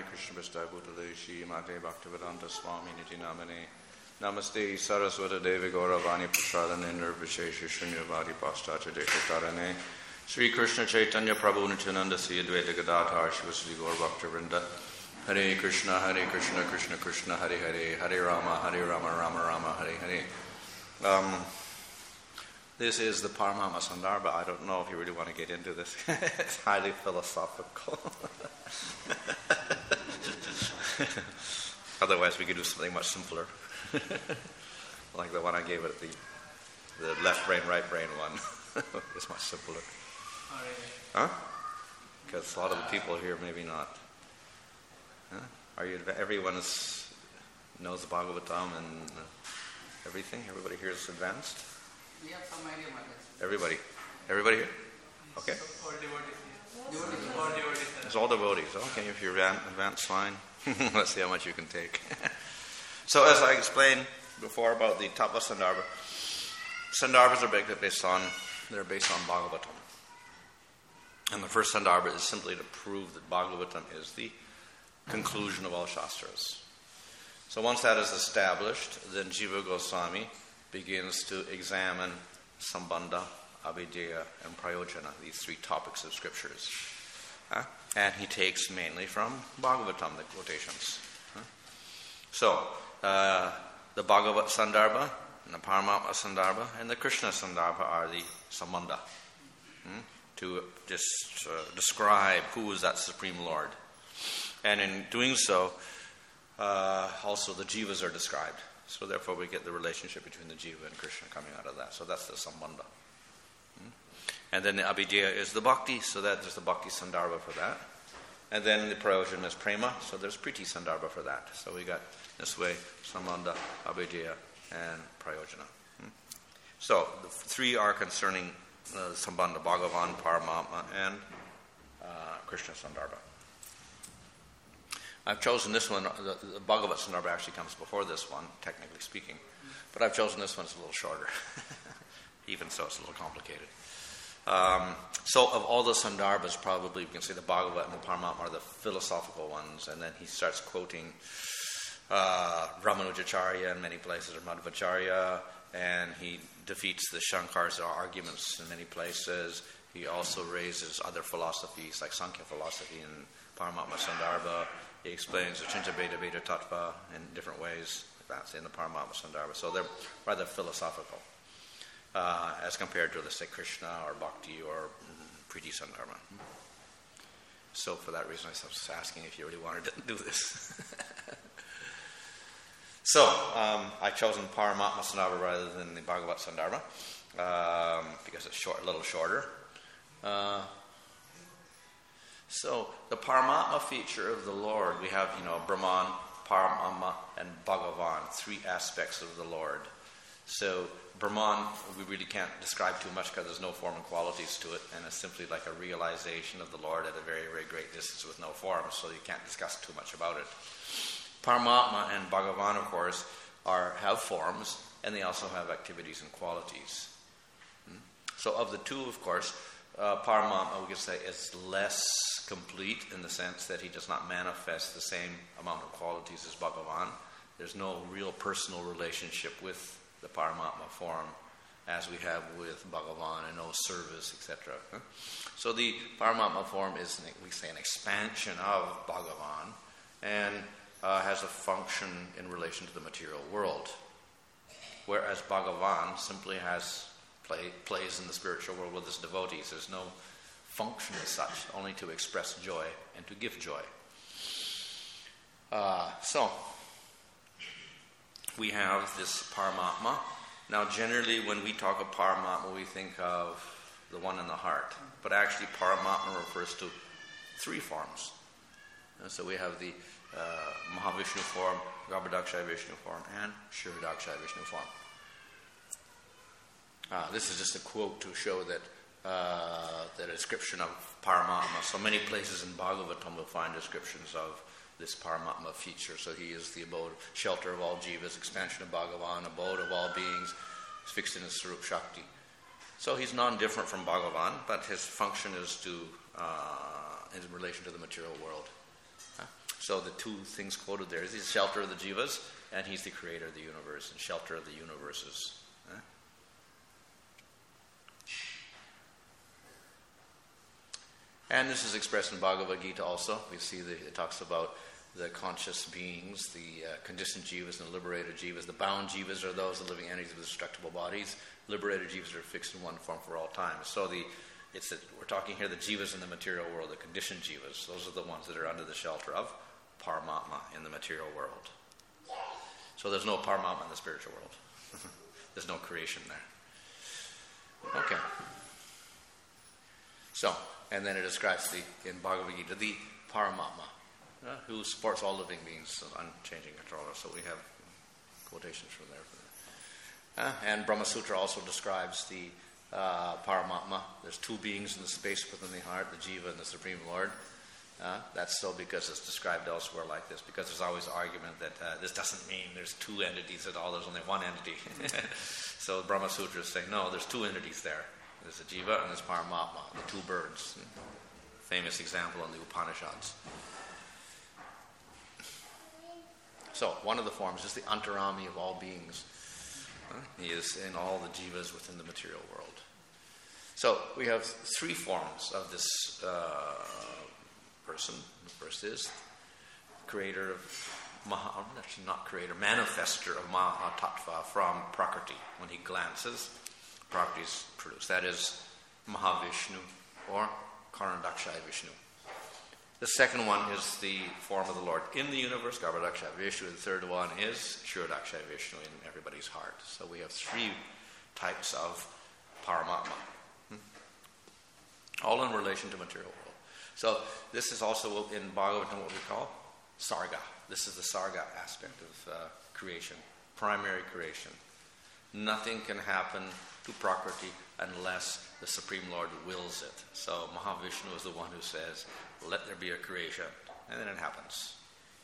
Hari Krishna Prasthaya Bhutale Shri Mate Bhaktivedanta Swami Niti Namane Namaste Saraswata Devi Gauravani Prasadane Nirvishesha Shunyavadi Pastacha Deshatarane Sri Krishna Chaitanya Prabhu Nityananda Sri Advaita Gadadhar Shivasri Gaur Bhaktivinoda Hare Krishna Krishna Krishna Hare Hare Hare Rama Rama Rama Hare Hare. This is the Paramama Sandarbha. I don't know if you really want to get into this. It's highly philosophical. Otherwise, we could do something much simpler. Like the one I gave it, the left brain, right brain one. It's much simpler. Huh? Because a lot of the people here, maybe not. Huh? Everyone knows the Bhagavatam and everything? Everybody here is advanced? We have some idea, Maharaj. Everybody here? Okay. All devotees. It's all devotees. Okay, if you're advanced, fine. Let's see how much you can take. So as I explained before about the Tattva Sandarbha, Sandarbhas are based on Bhagavatam. And the first Sandarbha is simply to prove that Bhagavatam is the conclusion of all Shastras. So once that is established, then Jiva Goswami begins to examine Sambandha, Abhidheya, and Prayojana, these three topics of scriptures. And he takes mainly from Bhagavatam, the quotations. So, the Bhagavat Sandarbha, and the Paramatma Sandarbha, and the Krishna Sandarbha are the Sambandha, to just describe who is that Supreme Lord. And in doing so, also the jivas are described. So therefore we get the relationship between the jiva and Krishna coming out of that. So that's the Sambandha. And then the Abhidheya is the Bhakti, so there's the Bhakti Sandarbha for that. And then the Prayojana is Prema, so there's Priti Sandarbha for that. So we got this way, Sambandha, Abhidheya, and Prayojana. So the three are concerning Sambandha, Bhagavan, Paramatma, and Krishna Sandarbha. I've chosen this one. The Bhagavat Sandarbha actually comes before this one, technically speaking. But I've chosen this one. It's a little shorter. Even so, it's a little complicated. So of all the Sandarbhas, probably we can say the Bhagavat and the Paramatma are the philosophical ones. And then he starts quoting Ramanujacharya in many places, or Madhvacharya. And he defeats the Shankar's arguments in many places. He also raises other philosophies, like Sankhya philosophy in Paramatma Sandarbha. He explains the Chinta Veda Veda Tattva in different ways. That's in the Paramatma Sandarbha. So they're rather philosophical as compared to, let's say, Krishna or Bhakti or Priti Sandarbha. So for that reason, I was asking if you really wanted to do this. So I've chosen Paramatma Sandarbha rather than the Bhagavat Sandarbha because it's a little shorter. So the Paramatma feature of the Lord, we have, Brahman, Paramatma, and Bhagavan, three aspects of the Lord. So Brahman, we really can't describe too much because there's no form and qualities to it, and it's simply like a realization of the Lord at a very, very great distance with no form, so you can't discuss too much about it. Paramatma and Bhagavan, of course, have forms, and they also have activities and qualities. So of the two, of course, Paramatma, we could say, is less complete in the sense that he does not manifest the same amount of qualities as Bhagavan. There's no real personal relationship with the Paramatma form as we have with Bhagavan, and no service, etc. So the Paramatma form is, we say, an expansion of Bhagavan and has a function in relation to the material world. Whereas Bhagavan simply plays in the spiritual world with his devotees. There's no function as such, only to express joy and to give joy. So we have this Paramatma. Now generally when we talk of Paramatma, we think of the one in the heart. But actually Paramatma refers to three forms. So we have the Mahavishnu form, Garbhodakshaya Vishnu form, and Kshirodakshaya Vishnu form. This is just a quote to show that the description of Paramatma. So many places in Bhagavatam will find descriptions of this Paramatma feature. So he is the abode, shelter of all jivas, expansion of Bhagavan, abode of all beings, fixed in his Sarup Shakti. So he's non-different from Bhagavan, but his function is to in relation to the material world. So the two things quoted there is he's the shelter of the jivas, and he's the creator of the universe and shelter of the universes. And this is expressed in Bhagavad Gita also. We see it talks about the conscious beings, the conditioned jivas and the liberated jivas. The bound jivas are those, the living entities with destructible bodies. Liberated jivas are fixed in one form for all time. So we're talking here the jivas in the material world, the conditioned jivas. Those are the ones that are under the shelter of Paramatma in the material world. So there's no Paramatma in the spiritual world. There's no creation there. Okay. So, and then it describes in Bhagavad Gita the Paramatma, who supports all living beings, unchanging controller. So we have quotations from there. And Brahma Sutra also describes the Paramatma. There's two beings in the space within the heart, the Jiva and the Supreme Lord. That's so because it's described elsewhere like this, because there's always argument that this doesn't mean there's two entities at all, there's only one entity. So Brahma Sutra is saying, no, there's two entities there. There's the Jiva and there's Paramatma, the two birds. Famous example in the Upanishads. So one of the forms is the Antarami of all beings. He is in all the jivas within the material world. So we have three forms of this person. The first is creator of manifester of Mahatattva from Prakriti. When he glances, Prakriti is produced. That is Mahavishnu or Karanadakshaya Vishnu. The second one is the form of the Lord in the universe, Garbhodakshaya Vishnu. The third one is Kshirodakshaya Vishnu in everybody's heart. So we have three types of Paramatma, all in relation to material world. So this is also in Bhagavatam what we call Sarga. This is the Sarga aspect of creation, primary creation. Nothing can happen to Prakriti unless the Supreme Lord wills it. So Mahavishnu is the one who says, let there be a creation, and then it happens.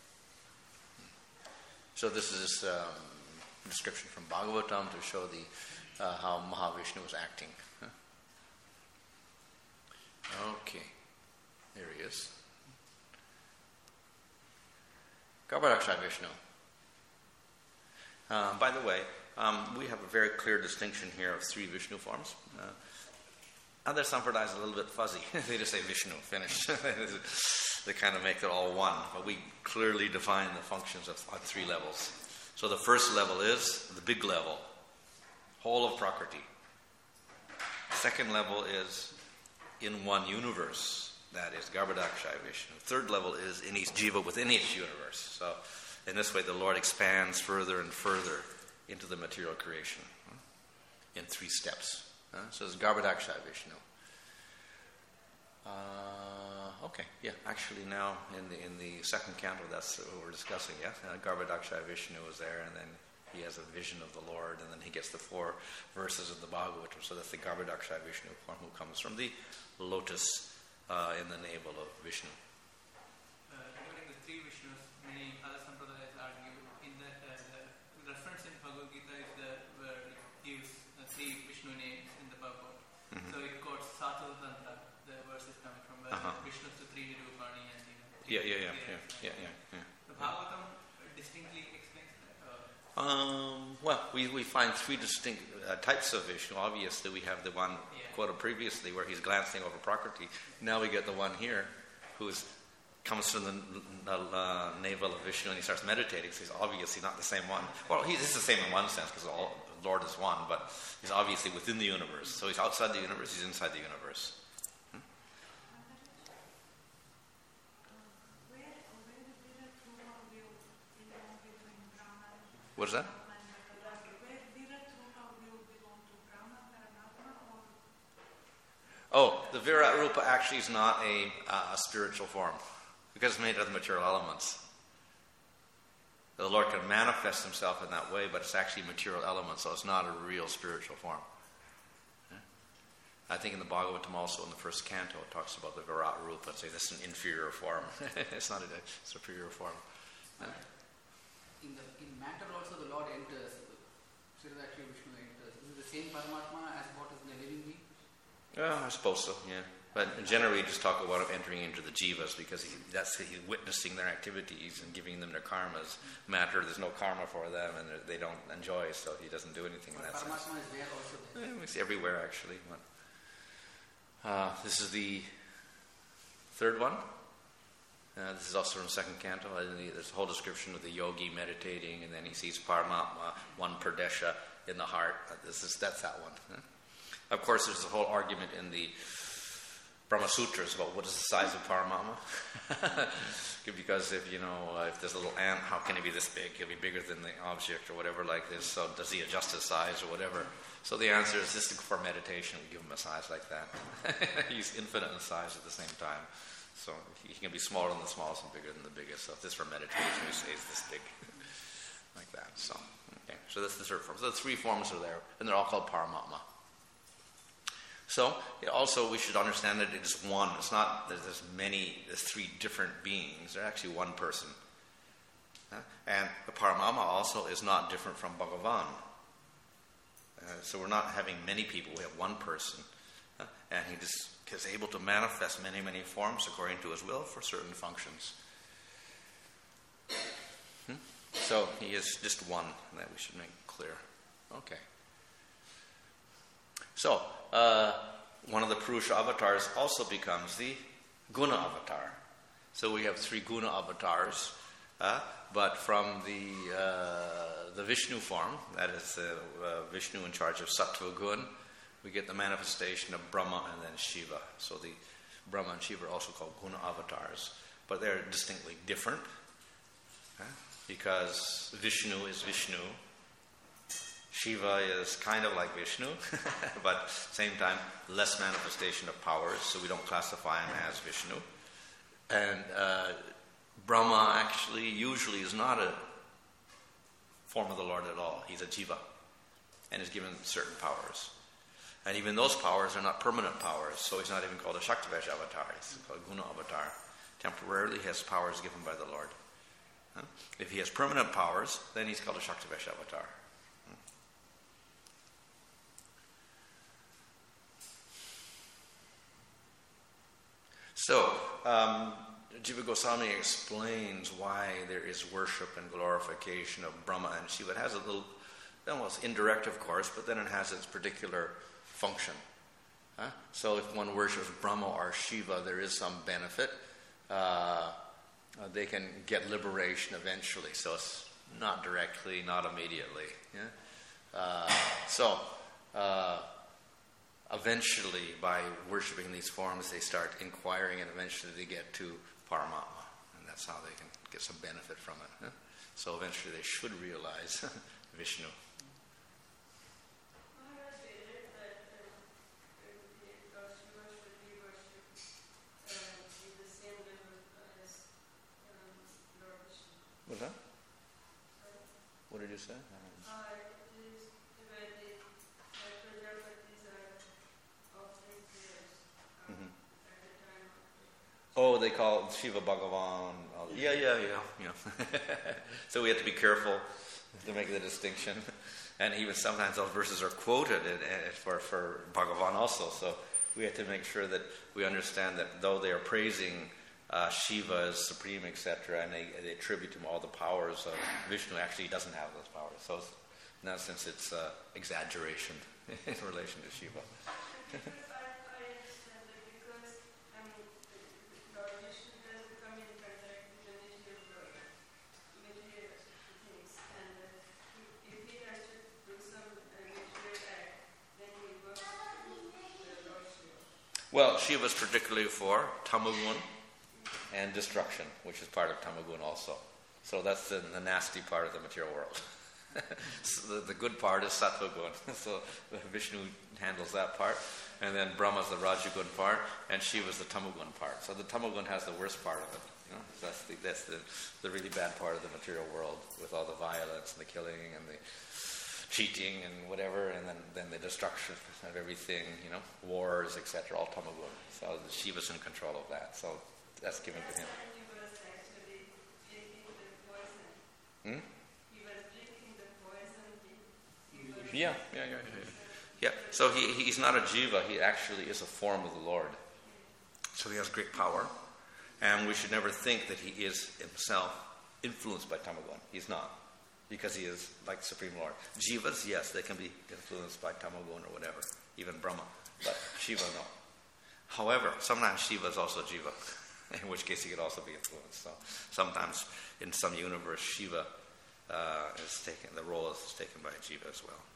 So this is a description from Bhagavatam to show how Mahavishnu was acting. Okay, there he is. Garbhodakshaya Vishnu. By the way, we have a very clear distinction here of three Vishnu forms. Other sampradayas are a little bit fuzzy. They just say Vishnu, finished. They kind of make it all one. But we clearly define the functions on three levels. So the first level is the big level, whole of Prakriti. Second level is in one universe. That is Garbhodakshaya Vishnu. Third level is in each jiva within each universe. So in this way the Lord expands further and further into the material creation in three steps. So it's Garbhodakshaya Vishnu. Okay, yeah. Actually, now in the second canto, that's what we're discussing. Yeah, Garbhodakshaya Vishnu is there, and then he has a vision of the Lord, and then he gets the 4 verses of the Bhagavatam. So that's the Garbhodakshaya Vishnu form, who comes from the lotus in the navel of Vishnu. Regarding the three Vishnus, many other sampradayas argue in that the reference in Bhagavad Gita is where it gives three Vishnu names in the Bhagavad. Mm-hmm. So it quotes Sato Tantra, the verse is coming from where Vishnu to three Nirupani and Yeah. The Bhagavatam distinctly explains that. Well, we find three distinct types of Vishnu. Obviously, we have the one quoted previously where he's glancing over Prakriti. Now we get the one here who comes from the navel of Vishnu and he starts meditating. So he's obviously not the same one. Well, he is the same in one sense because the Lord is one, but he's obviously within the universe. So he's outside the universe, he's inside the universe. What is that? Oh, the Virat Rupa actually is not a spiritual form because it's made of the material elements. The Lord can manifest himself in that way, but it's actually material elements, so it's not a real spiritual form. I think in the Bhagavatam also in the first canto it talks about the Virat Rupa and say this is an inferior form. It's not a superior form. In matter also the Lord enters. Kshirodakshaya Vishnu enters. Is it the same Paramatma as what is in the living being? Yeah, I suppose so, yeah. But generally, we just talk about him entering into the jivas because he's witnessing their activities and giving them their karmas. Matter, there's no karma for them and they don't enjoy, so he doesn't do anything in that sense. Paramatma is there also there. We see everywhere, actually. This is the third one. This is also from second canto. There's a whole description of the yogi meditating, and then he sees Paramatma, one Pradesha in the heart. That's that one. Of course, there's a whole argument in the Brahma Sutras about what is the size of Paramatma. Because if there's a little ant, how can he be this big? He'll be bigger than the object or whatever like this. So does he adjust his size or whatever? So the answer is just for meditation, we give him a size like that. He's infinite in size at the same time. So he can be smaller than the smallest and bigger than the biggest. So if this for meditation, we say he's this big. Like that. So that's the third form. So the three forms are there, and they're all called Paramatma. So also we should understand that it is one. It's not that there's three different beings. They're actually one person. And the Paramatma also is not different from Bhagavan. So we're not having many people. We have one person. And he just is able to manifest many, many forms according to his will for certain functions. So he is just one, that we should make clear. Okay. So, one of the Purusha avatars also becomes the Guna avatar. So we have three Guna avatars, but from the Vishnu form, that is Vishnu in charge of Sattva Gun, we get the manifestation of Brahma and then Shiva. So the Brahma and Shiva are also called Guna avatars, but they're distinctly different, because Vishnu is Vishnu. Shiva is kind of like Vishnu, but at the same time, less manifestation of powers, so we don't classify him as Vishnu. And Brahma actually usually is not a form of the Lord at all. He's a jiva, and is given certain powers. And even those powers are not permanent powers, so he's not even called a Shaktivesh avatar. He's called a Guna avatar. Temporarily he has powers given by the Lord. If he has permanent powers, then he's called a Shaktivesh avatar. So, Jiva Goswami explains why there is worship and glorification of Brahma and Shiva. It has a little, almost indirect, of course, but then it has its particular function. So if one worships Brahma or Shiva, there is some benefit. They can get liberation eventually, so it's not directly, not immediately. Eventually, by worshipping these forms, they start inquiring, and eventually they get to Paramatma, and that's how they can get some benefit from it. So eventually they should realize Vishnu. What's that? What did you say? Oh, they call it Shiva Bhagavan. Yeah. So we have to be careful to make the distinction. And even sometimes those verses are quoted for Bhagavan also. So we have to make sure that we understand that though they are praising Shiva as supreme, etc., and they attribute to him all the powers of Vishnu, actually he doesn't have those powers. So in that sense it's exaggeration in relation to Shiva. Well, Shiva is particularly for Tamagun and destruction, which is part of Tamagun also. So that's the nasty part of the material world. So the good part is Sattva Gun. So Vishnu handles that part. And then Brahma is the Rajagun part, and Shiva is the Tamagun part. So the Tamagun has the worst part of it. That's the really bad part of the material world, with all the violence and the killing and the cheating and whatever, and then the destruction of everything, wars, etc., all Tamagun. So the Shiva's in control of that. So that's given to him. He was actually drinking the poison. He was drinking the poison. Yeah. So he's not a jiva. He actually is a form of the Lord. So he has great power. And we should never think that he is himself influenced by Tamagun. He's not. Because he is like Supreme Lord. Jivas, yes, they can be influenced by Tamagun or whatever. Even Brahma. But Shiva, no. However, sometimes Shiva is also Jiva. In which case he could also be influenced. So sometimes in some universe, Shiva is taken, the role is taken by Jiva as well.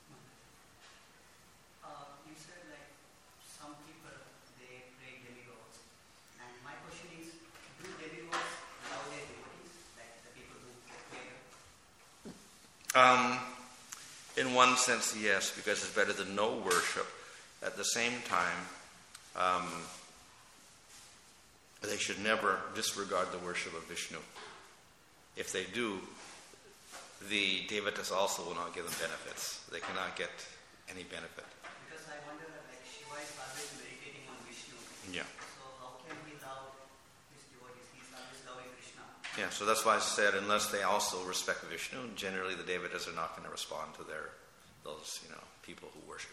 You said like some people, they pray demigods. And my question is, do demigods love their devotees? Like the people who pray them? In one sense, yes, because it's better than no worship. At the same time, they should never disregard the worship of Vishnu. If they do, the devatas also will not give them benefits. They cannot get any benefit. Because I wonder, like Shiva is always meditating on Vishnu. Yeah. So how can he love his devotees? He's always loving Krishna. Yeah, so that's why I said unless they also respect Vishnu, generally the devatas are not going to respond to those people who worship.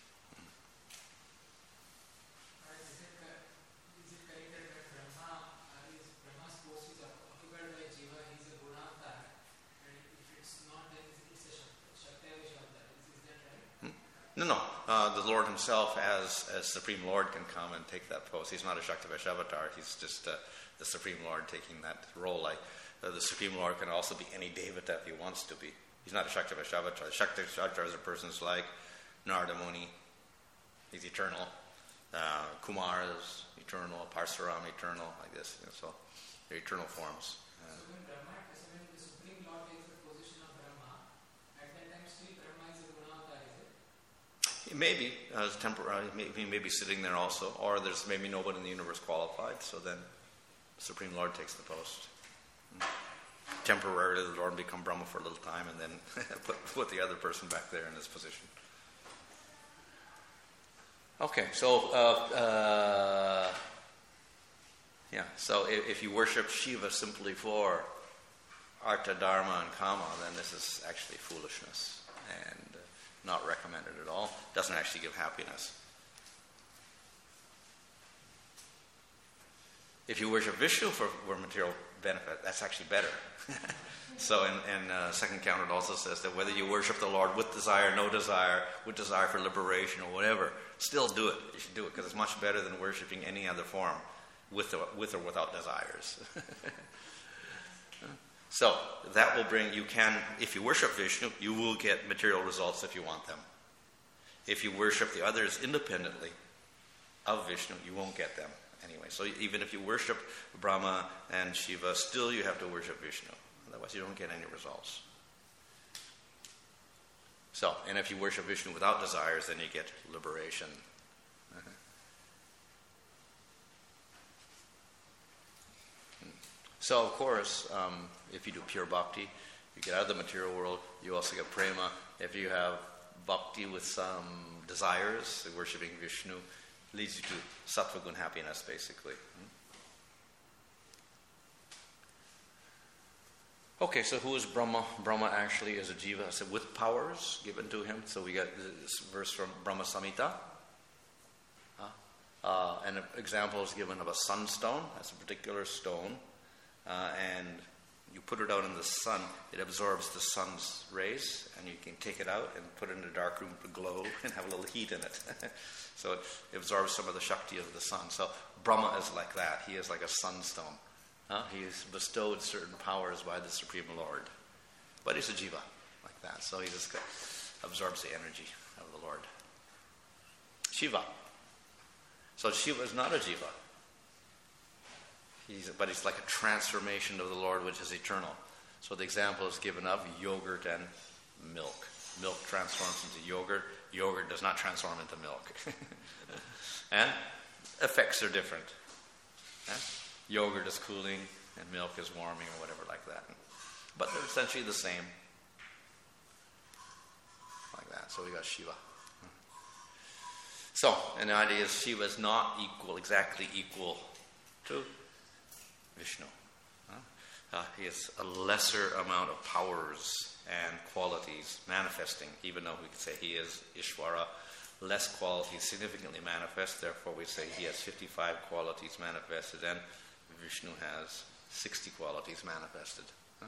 Is it correct that Brahma's post is occupied by Jiva, he's a Gunanta, and if it's not, then it's a Shaktaya Shabda. Is that right? No. The Lord himself, as Supreme Lord, can come and take that post. He's not a Shaktivashavatar. He's just the Supreme Lord taking that role. Like the Supreme Lord can also be any devata if he wants to be. He's not a Shaktivashavatar. Shaktivashavatar is a person's like Narada Muni. He's eternal. Kumar is eternal. Parsuram eternal, like this. So they're eternal forms. So when the Supreme Lord takes the position of Brahma, at that time still Brahma is a Gunanta, is it? He may be as temporary. He may be sitting there also, or there's maybe nobody in the universe qualified. So then, the Supreme Lord takes the post. Temporarily, the Lord become Brahma for a little time, and then put the other person back there in his position. Okay, so So if you worship Shiva simply for Artha, Dharma, and Kama, then this is actually foolishness and not recommended at all. Doesn't actually give happiness. If you worship Vishnu for material benefit, that's actually better. So in second count it also says that whether you worship the Lord with desire, no desire, with desire for liberation or whatever, still do it. You should do it because it's much better than worshiping any other form with or without desires. So that will bring, if you worship Vishnu, you will get material results if you want them. If you worship the others independently of Vishnu, you won't get them anyway. So even if you worship Brahma and Shiva, still you have to worship Vishnu. Otherwise you don't get any results. So, and if you worship Vishnu without desires, then you get liberation. So, of course, if you do pure bhakti, you get out of the material world. You also get prema. If you have bhakti with some desires, worshipping Vishnu leads you to sattva gun happiness, basically. Okay, so who is Brahma? Brahma actually is a jiva, I said, with powers given to him. So we got this verse from Brahma Samhita. And an example is given of a sunstone. That's a particular stone. And you put it out in the sun, it absorbs the sun's rays, and you can take it out and put it in a dark room to glow and have a little heat in it. So it absorbs some of the Shakti of the sun. So Brahma is like that. He is like a sunstone. He is bestowed certain powers by the Supreme Lord. But he's a jiva, like that. So he just absorbs the energy of the Lord. Shiva. So Shiva is not a jiva. But he's like a transformation of the Lord, which is eternal. So the example is given of yogurt and milk. Milk transforms into yogurt. Yogurt does not transform into milk. And effects are different. Yogurt is cooling and milk is warming or whatever like that. But they're essentially the same. Like that. So we got Shiva. So, and the idea is Shiva is not exactly equal to Vishnu. He has a lesser amount of powers and qualities manifesting, even though we could say he is Ishvara, less qualities significantly manifest. Therefore, we say he has 55 qualities manifested, and Vishnu has 60 qualities manifested. Huh?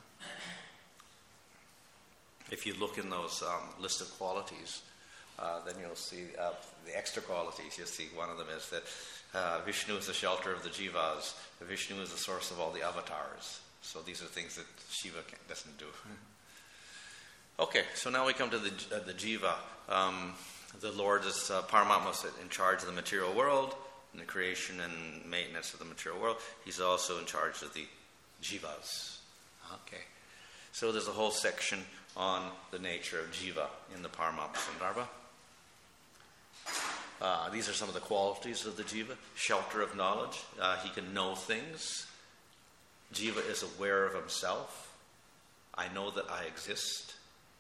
If you look in those list of qualities, then you'll see the extra qualities. You'll see one of them is that Vishnu is the shelter of the jivas. Vishnu is the source of all the avatars. So these are things that Shiva doesn't do. Okay, so now we come to the jiva. The Lord is Paramatma is in charge of the material world, in the creation and maintenance of the material world. He's also in charge of the jivas. Okay, so there's a whole section on the nature of jiva in the Paramatma Sandarbha. These are some of the qualities of the jiva. Shelter of knowledge. He can know things. Jiva is aware of himself. I know that I exist.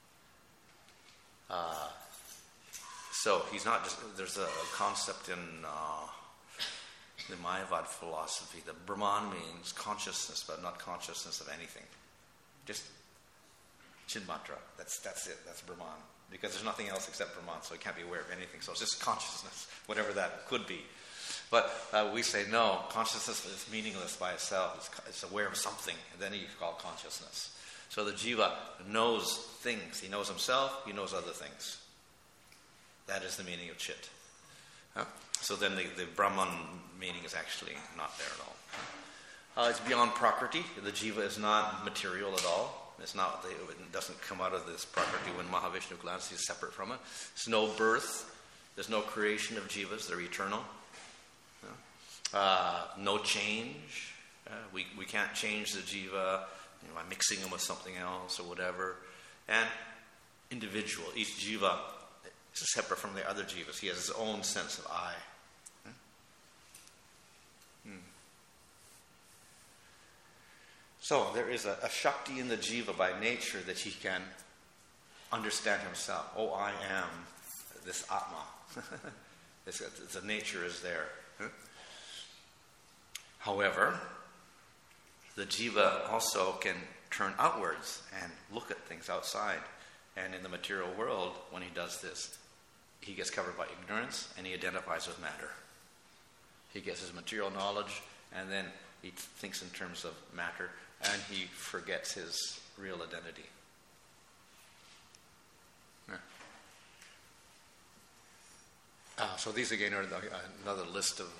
So he's not just... There's a concept in the Mayavad philosophy that Brahman means consciousness, but not consciousness of anything. Just Chinmatra. That's it. That's Brahman. Because there's nothing else except Brahman, so he can't be aware of anything. So it's just consciousness, whatever that could be. But we say, no, consciousness is meaningless by itself. It's aware of something, and then you call consciousness. So the jiva knows things. He knows himself, he knows other things. That is the meaning of chit. Huh? So then the Brahman meaning is actually not there at all. It's beyond Prakriti. The jiva is not material at all. It doesn't come out of this Prakriti when Mahavishnu glances. He's separate from it. There's no birth. There's no creation of jivas. They're eternal. No change. We can't change the jiva by mixing them with something else or whatever. And individual. Each jiva is separate from the other jivas. He has his own sense of I. So there is a Shakti in the jiva by nature that he can understand himself. Oh, I am this Atma. The nature is there. However, the jiva also can turn outwards and look at things outside. And in the material world, when he does this, he gets covered by ignorance and he identifies with matter. He gets his material knowledge and then he thinks in terms of matter and he forgets his real identity. So these again are another list of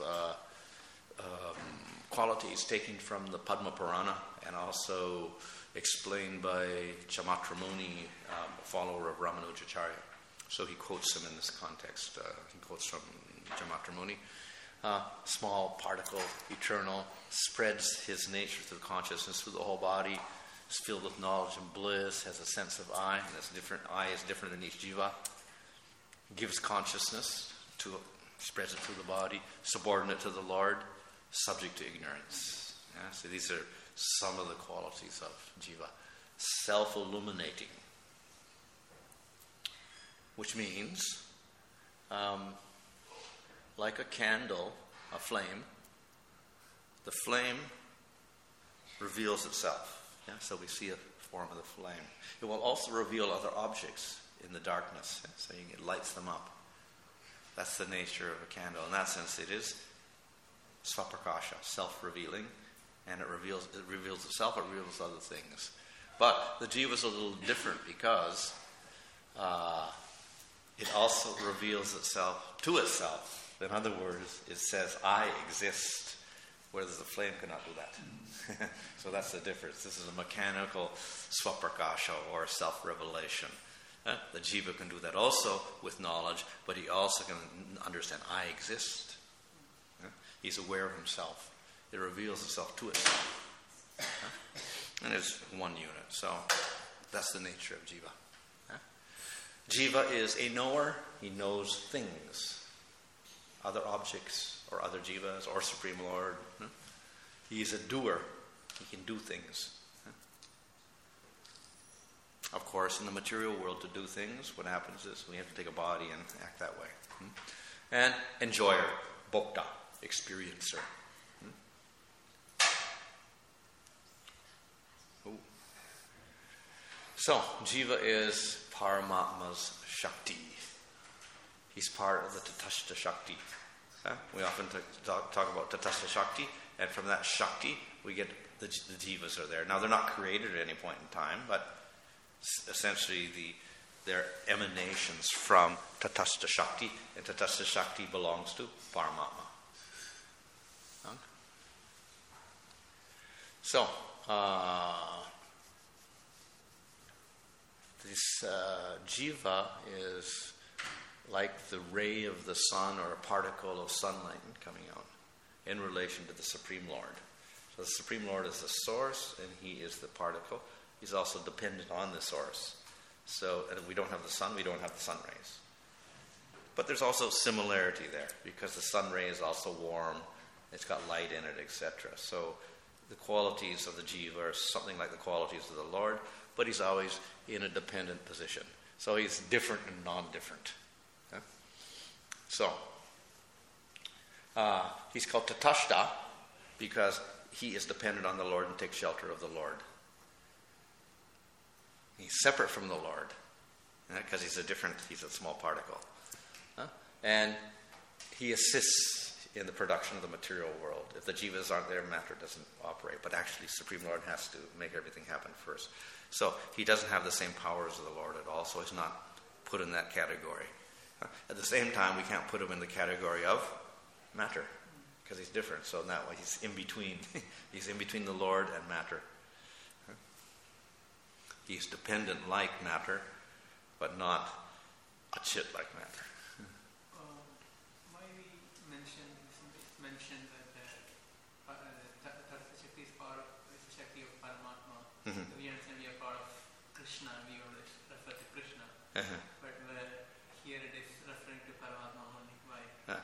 qualities taken from the Padma Purana and also explained by Chamatra Muni, a follower of Ramanujacharya. So he quotes him in this context. He quotes from Chamatra Muni. Small particle, eternal, spreads his nature through consciousness through the whole body, is filled with knowledge and bliss, has a sense of I, and it's different. I is different in each jiva. Gives consciousness to, spreads it through the body, subordinate to the Lord, subject to ignorance. Yeah? So these are some of the qualities of jiva. Self-illuminating, which means like a candle, a flame, the flame reveals itself. Yeah? So we see a form of the flame. It will also reveal other objects in the darkness, so it lights them up. That's the nature of a candle. In that sense, it is svaprakasha, self-revealing, and it reveals itself, it reveals other things. But the jiva is a little different because it also reveals itself to itself. In other words, it says, I exist, whereas the flame cannot do that. So that's the difference. This is a mechanical svaprakasha or self-revelation. The jiva can do that also with knowledge, but he also can understand, I exist. He's aware of himself. It reveals itself to itself. And it's one unit. So that's the nature of jiva. Jiva is a knower. He knows things. Other objects or other jivas or Supreme Lord. He is a doer. He can do things. Of course, in the material world, to do things, what happens is we have to take a body and act that way. And enjoyer, bhokta, experiencer. So, jiva is Paramatma's Shakti. He's part of the Tatastha Shakti. We often talk about Tatastha Shakti, and from that Shakti, we get the jivas are there. Now, they're not created at any point in time, but essentially they're emanations from Tatastha Shakti, and Tatastha Shakti belongs to Paramatma. So, this jiva is like the ray of the sun or a particle of sunlight coming out in relation to the Supreme Lord. So the Supreme Lord is the source and he is the particle. He's also dependent on the source. So and if we don't have the sun, we don't have the sun rays. But there's also similarity there because the sun ray is also warm, it's got light in it, etc. So the qualities of the jiva are something like the qualities of the Lord, but he's always in a dependent position. So he's different and non-different. Okay? So, he's called Tatastha because he is dependent on the Lord and takes shelter of the Lord. He's separate from the Lord because he's a small particle. And he assists in the production of the material world. If the jivas aren't there, matter doesn't operate. But actually, Supreme Lord has to make everything happen first. So he doesn't have the same powers of the Lord at all, so he's not put in that category. At the same time, we can't put him in the category of matter, because he's different. So in that way, he's in between. He's in between the Lord and matter. He's dependent like matter, but not achit like matter. Mentioned that Tatastha Shakti is part of the Shakti of Paramatma. Mm-hmm. So we understand we are part of Krishna, we always refer to Krishna. Uh-huh. But here it is referring to Paramatma only. Why?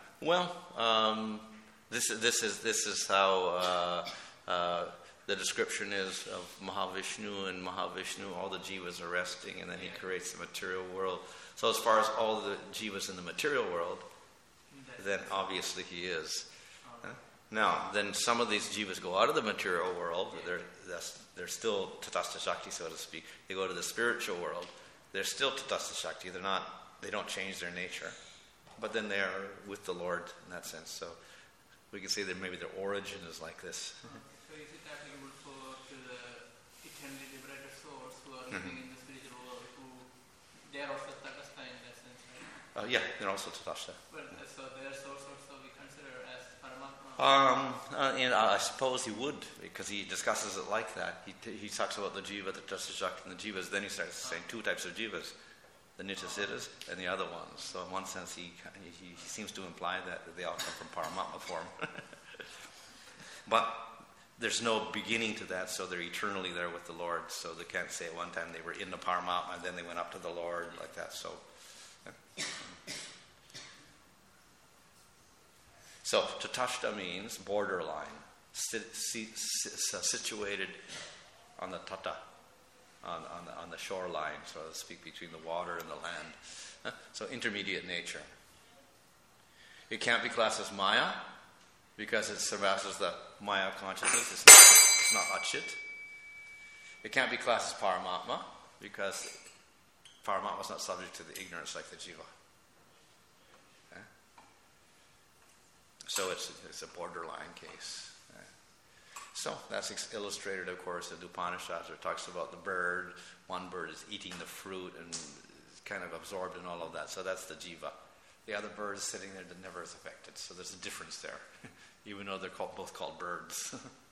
This is how the description is of Mahavishnu, and Mahavishnu, all the jivas are resting, and then he creates the material world. So as far as all the jivas in the material world, then obviously he is. Now, then some of these jivas go out of the material world. They're still Tatastha Shakti, so to speak. They go to the spiritual world. They're still Tatastha Shakti. They don't change their nature. But then they are with the Lord in that sense. So we can say that maybe their origin is like this. So is it applicable to the eternally liberated souls who are living in the spiritual world, they are also Tatastha in that sense, right? Yeah, they're also Tatastha. Well, so their source also we consider as Paramatma. And I suppose he would, because he discusses it like that. He talks about the jiva, the Tatastha Shakti, and the jivas. Then he starts saying two types of jivas, the Nityasiddhas and the other ones. So in one sense, he seems to imply that they all come from Paramatma form. But there's no beginning to that, so they're eternally there with the Lord. So they can't say at one time they were in the Paramatma and then they went up to the Lord like that. So Tatastha means borderline, situated on the tata, on the shoreline, so to speak, between the water and the land. So intermediate nature. It can't be classed as Maya, because it surpasses the Maya consciousness. It's not achit. It can't be classed as Paramatma, because Paramatma is not subject to the ignorance like the jiva. So it's a borderline case. So that's illustrated, of course, in the Upanishads, where it talks about the bird. One bird is eating the fruit and is kind of absorbed in all of that. So that's the jiva. The other bird is sitting there that never is affected. So there's a difference there, even though they're both called birds.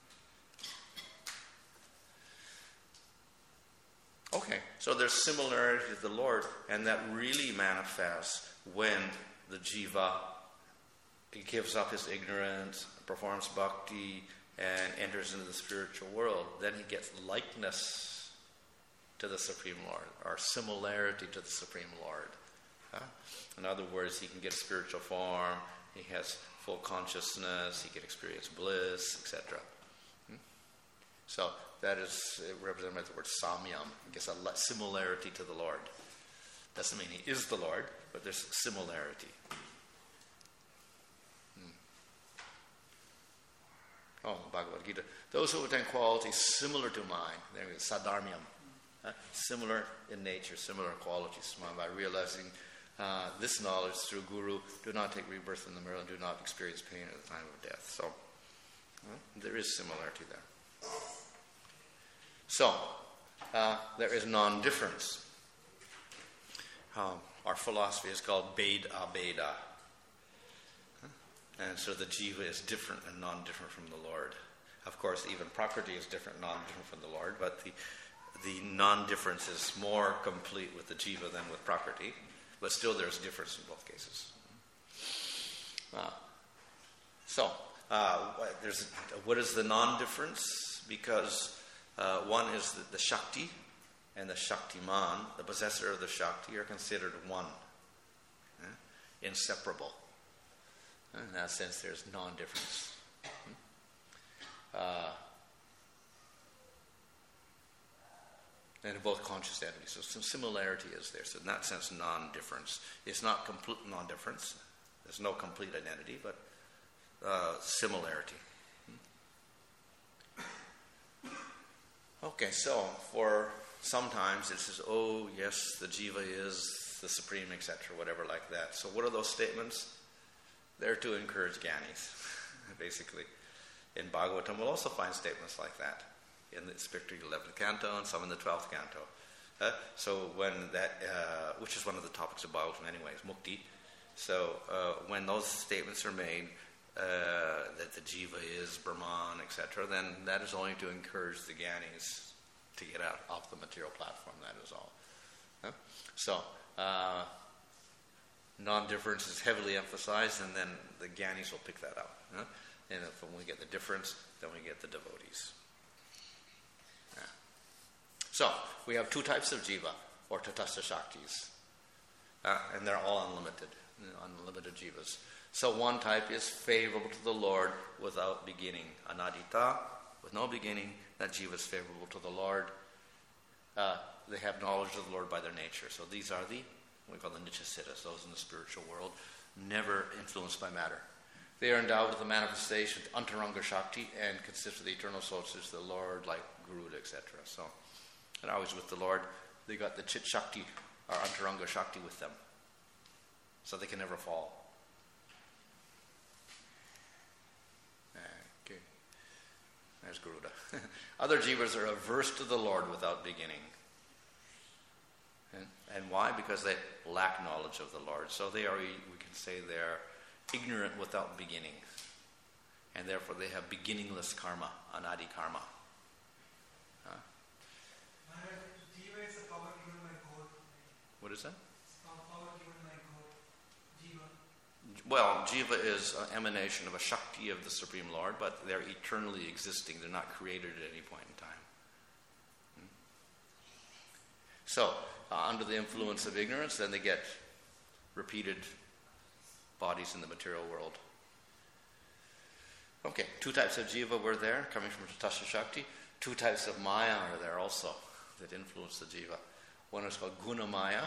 Okay, so there's similarity to the Lord, and that really manifests when the jiva gives up his ignorance, performs bhakti, and enters into the spiritual world. Then he gets likeness to the Supreme Lord, or similarity to the Supreme Lord. In other words, he can get a spiritual form, he has full consciousness, he can experience bliss, etc. So that is represented by the word samyam. He gets a similarity to the Lord. Doesn't mean he is the Lord, but there's similarity. Bhagavad Gita. Those who attain qualities similar to mine, there is sadharmyam. Similar in nature, similar qualities to mine, by realizing this knowledge through Guru, do not take rebirth in the middle and do not experience pain at the time of death. So, there is similarity there. So, there is non-difference. Our philosophy is called Beda. And so the jiva is different and non-different from the Lord. Of course, even Prakriti is different, non-different from the Lord, but the non-difference is more complete with the jiva than with Prakriti. But still there's difference in both cases. What is the non-difference? Because one is the Shakti and the Shaktiman, the possessor of the Shakti, are considered one, inseparable. In that sense, there's non-difference. And both conscious entities. So some similarity is there. So in that sense, non-difference. It's not complete non-difference. There's no complete identity, but similarity. Okay, so for sometimes it says, oh yes, the jiva is the supreme, etc., whatever like that. So what are those statements? They're to encourage jnanis, basically. In Bhagavatam, we'll also find statements like that in the particularly 11th canto and some in the 12th canto. So when that, which is one of the topics of Bhagavatam anyways, mukti. So when those statements are made, that the jiva is Brahman, etc., then that is only to encourage the jnanis to get out off the material platform, that is all. So, non-difference is heavily emphasized, and then the jnanis will pick that up. And if when we get the difference, then we get the devotees. So, we have two types of jiva, or tatastha shaktis. And they're all unlimited, unlimited jivas. So one type is favorable to the Lord without beginning. Anadita, with no beginning, that jiva is favorable to the Lord. They have knowledge of the Lord by their nature. So these are we call the Nityasiddhas, those in the spiritual world, never influenced by matter. They are endowed with the manifestation, Antaranga Shakti, and consider the eternal sources, the Lord, like Garuda, etc. So, and always with the Lord, they got the Chit Shakti, or Antaranga Shakti with them. So they can never fall. Okay. There's Garuda. Other jivas are averse to the Lord without beginning. And why? Because they lack knowledge of the Lord. So we can say they're ignorant without beginning. And therefore they have beginningless karma, anadi karma. Jiva is a power given by God. What is that? Power given by God. Jiva. Well, jiva is an emanation of a Shakti of the Supreme Lord, but they're eternally existing. They're not created at any point in time. So, under the influence of ignorance, then they get repeated bodies in the material world. Okay, two types of jiva were there, coming from Tatastha Shakti. Two types of maya are there also that influence the jiva. One is called guna maya,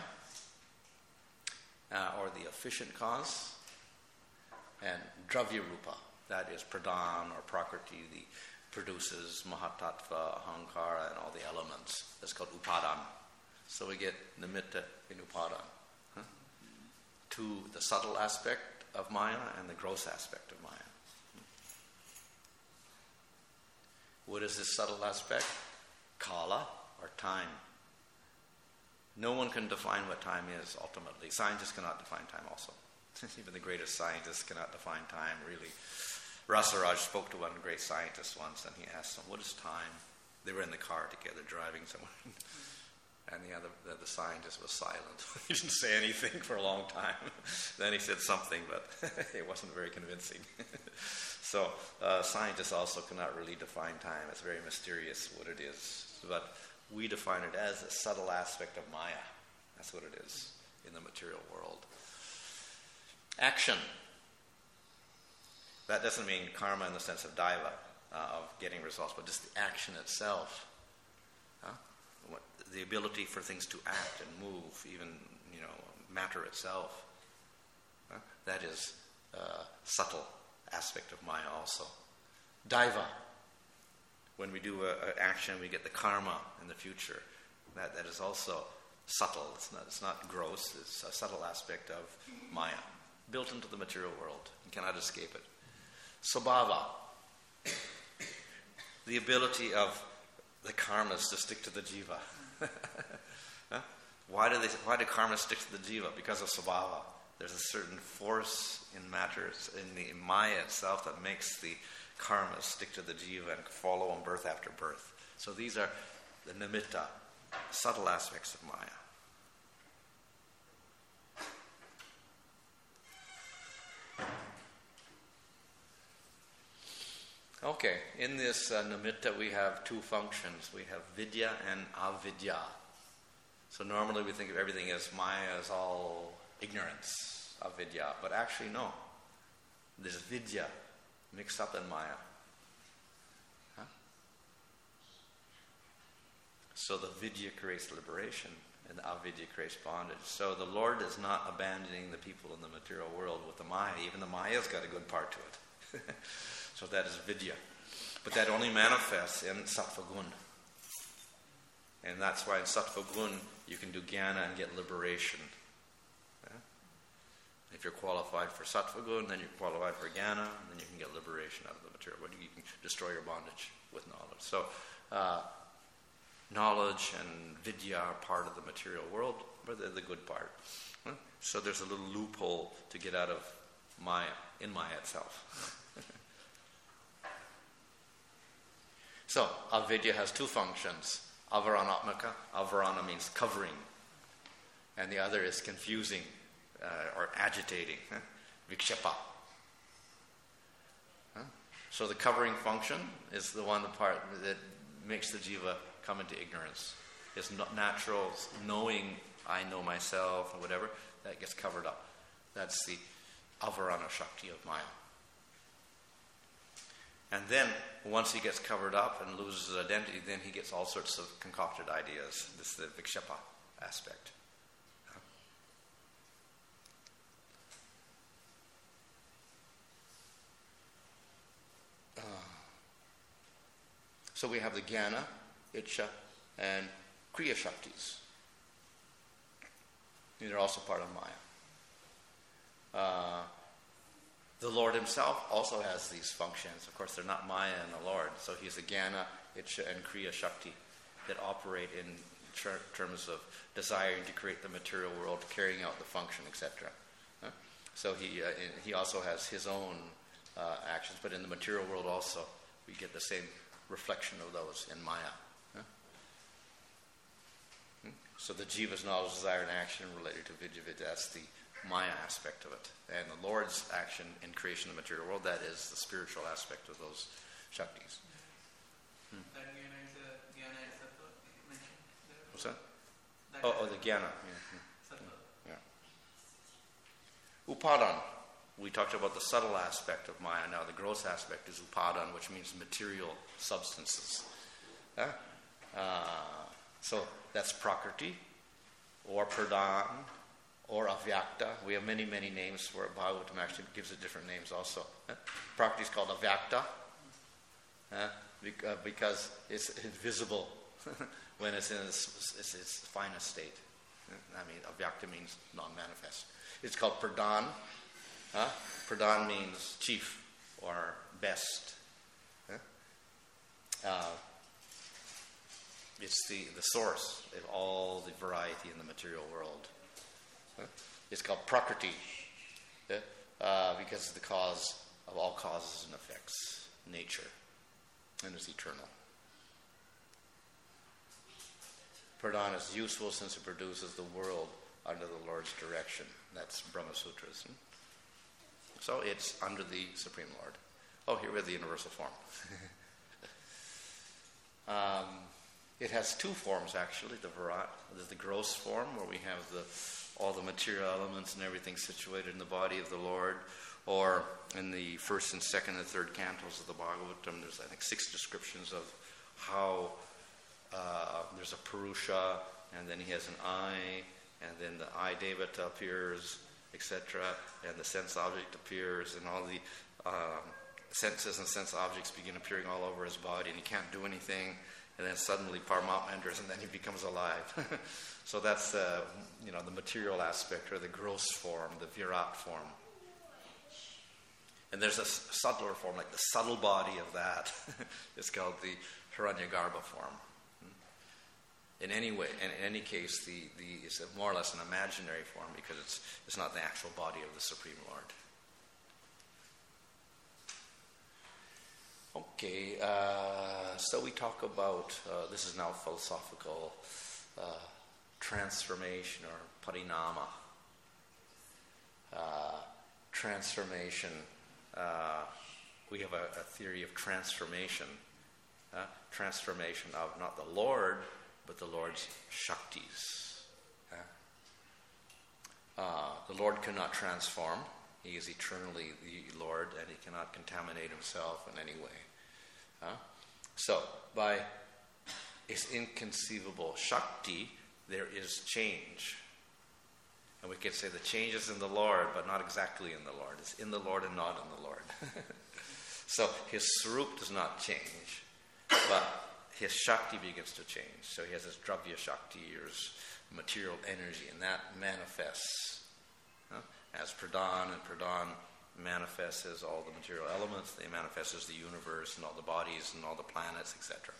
or the efficient cause, and dravya rupa, that is pradhan or prakriti, the produces mahatattva, ahankara, and all the elements. That's called upadan. So we get nimitta in upadan. To the subtle aspect of maya and the gross aspect of maya. What is this subtle aspect? Kala, or time. No one can define what time is ultimately. Scientists cannot define time also. Even the greatest scientists cannot define time, really. Rasaraj spoke to one great scientist once, and he asked him, what is time? They were in the car together driving somewhere. And the scientist was silent. He didn't say anything for a long time. Then he said something, but it wasn't very convincing. So scientists also cannot really define time. It's very mysterious what it is. But we define it as a subtle aspect of Maya. That's what it is in the material world. Action. That doesn't mean karma in the sense of daiva, of getting results, but just the action itself. The ability for things to act and move, even, matter itself. That is a subtle aspect of Maya also. Daiva. When we do an action, we get the karma in the future. That is also subtle. It's not gross. It's a subtle aspect of Maya, built into the material world. You cannot escape it. Svabhava, the ability of the karmas to stick to the jiva. Huh? Why do karmas stick to the jiva? Because of svabhava. There's a certain force in matters, in the Maya itself, that makes the karmas stick to the jiva and follow on birth after birth. So these are the nimitta, subtle aspects of Maya. Okay, in this nimitta we have two functions. We have vidya and avidya. So normally we think of everything as Maya as all ignorance, avidya. But actually no. There's vidya mixed up in Maya. Huh? So the vidya creates liberation and the avidya creates bondage. So the Lord is not abandoning the people in the material world with the Maya. Even the Maya's got a good part to it. So that is vidya. But that only manifests in sattva gun. And that's why in sattva gun you can do jnana and get liberation. Yeah? If you're qualified for sattva gun, then you're qualified for jnana, and then you can get liberation out of the material. But you can destroy your bondage with knowledge. So knowledge and vidya are part of the material world, but they're the good part. Huh? So there's a little loophole to get out of Maya, in Maya itself. So, avidya has two functions. Avaranatmaka. Avarana means covering. And the other is confusing or agitating. Vikshepa. So the covering function is the part that makes the jiva come into ignorance. It's not natural knowing I know myself or whatever, that gets covered up. That's the avarana shakti of Maya. And then, once he gets covered up and loses his identity, then he gets all sorts of concocted ideas. This is the vikshepa aspect. So we have the jnana, ichcha, and kriya shaktis. These are also part of Maya. The Lord himself also has these functions. Of course, they're not Maya in the Lord. So he's a jnana, ichcha, and kriya shakti that operate in terms of desiring to create the material world, carrying out the function, etc. So he also has his own actions, but in the material world also we get the same reflection of those in Maya. So the jiva's knowledge, desire, and action related to vidya, that's the Maya aspect of it. And the Lord's action in creation of the material world, that is the spiritual aspect of those shaktis. That jnana is sattva mentioned there. What's that? That the jnana. sattva. Yeah. Upadan. We talked about the subtle aspect of Maya. Now the gross aspect is upadan, which means material substances. So that's prakriti, or pradhan, or avyakta. We have many, many names for it. Bhagavatam actually gives it different names also. Prakriti is called avyakta because it's invisible when it's in its finest state. I mean, avyakta means non-manifest. It's called pradhan. Pradhan means chief or best. It's the source of all the variety in the material world. It's called prakriti because it's the cause of all causes and effects, nature, and it's eternal. Pradhan is useful since it produces the world under the Lord's direction. That's Brahma Sutras. So it's under the Supreme Lord. Oh, here we have the universal form. It has two forms, actually. The Virat, there's the gross form, where we have all the material elements and everything situated in the body of the Lord. Or in the first and second and third cantos of the Bhagavatam, there's, I think, 6 descriptions of how there's a Purusha, and then he has an eye, and then the eye Devata appears, etc., and the sense object appears, and all the senses and sense objects begin appearing all over his body, and he can't do anything. and then suddenly Paramatma enters, and then he becomes alive. So that's the material aspect, or the gross form, the Virat form. And there's a subtler form, like the subtle body of that. It's called the Hiranyagarbha form. In any case, it's more or less an imaginary form, because it's not the actual body of the Supreme Lord. Okay, so we talk about, this is now philosophical, transformation or parinama. Transformation, we have a theory of transformation. Transformation of not the Lord, but the Lord's Shaktis. The Lord cannot transform. He is eternally the Lord, and he cannot contaminate himself in any way. So, by his inconceivable Shakti, there is change. And we could say the change is in the Lord, but not exactly in the Lord. It's in the Lord and not in the Lord. So his Swarup does not change, but his Shakti begins to change. So he has his Dravya Shakti, or his material energy, and that manifests as Pradhan, and Pradhan manifests as all the material elements. They manifest as the universe and all the bodies and all the planets, etc.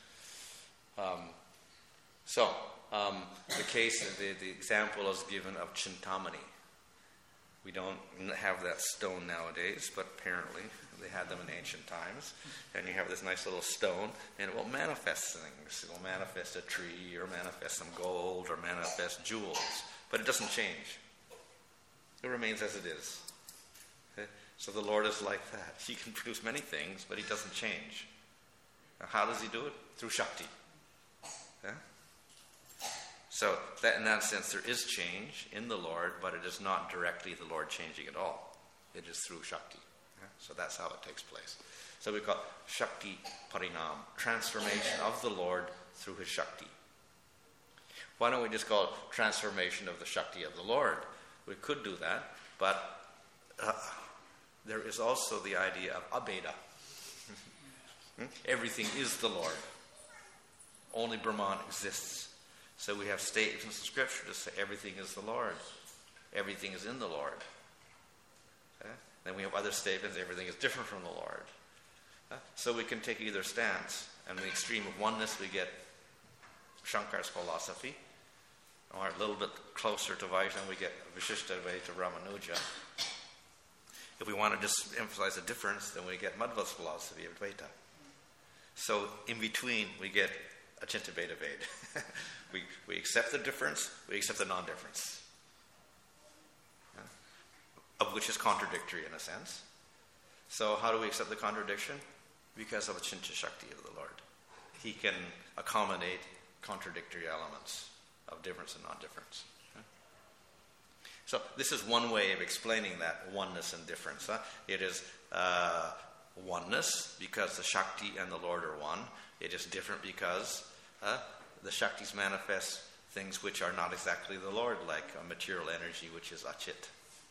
The example is given of Chintamani. We don't have that stone nowadays, but apparently they had them in ancient times. And you have this nice little stone, and it will manifest things. It will manifest a tree, or manifest some gold, or manifest jewels. But it doesn't change. It remains as it is. Okay? So the Lord is like that. He can produce many things, but he doesn't change. Now, how does he do it? Through Shakti. Yeah? So that, in that sense, there is change in the Lord, but it is not directly the Lord changing at all. It is through Shakti. Yeah? So that's how it takes place. So we call it Shakti Parinam, transformation of the Lord through his Shakti. Why don't we just call it transformation of the Shakti of the Lord? We could do that, but there is also the idea of Abheda. Everything is the Lord. Only Brahman exists. So we have statements in Scripture to say everything is the Lord. Everything is in the Lord. Okay? Then we have other statements, everything is different from the Lord. So we can take either stance. And in the extreme of oneness, we get Shankar's philosophy. Or a little bit closer to Vaishnava, we get Vishishtadvaita Ramanuja. If we want to just emphasize the difference, then we get Madhva's philosophy of Dvaita. So in between, we get Achintya Bheda Ved. We accept the difference, we accept the non-difference. Of which is contradictory in a sense. So how do we accept the contradiction? Because of Achintya Shakti of the Lord. He can accommodate contradictory elements of difference and non-difference. So this is one way of explaining that oneness and difference. It is oneness because the Shakti and the Lord are one. It is different because the Shaktis manifest things which are not exactly the Lord, like a material energy which is Achit.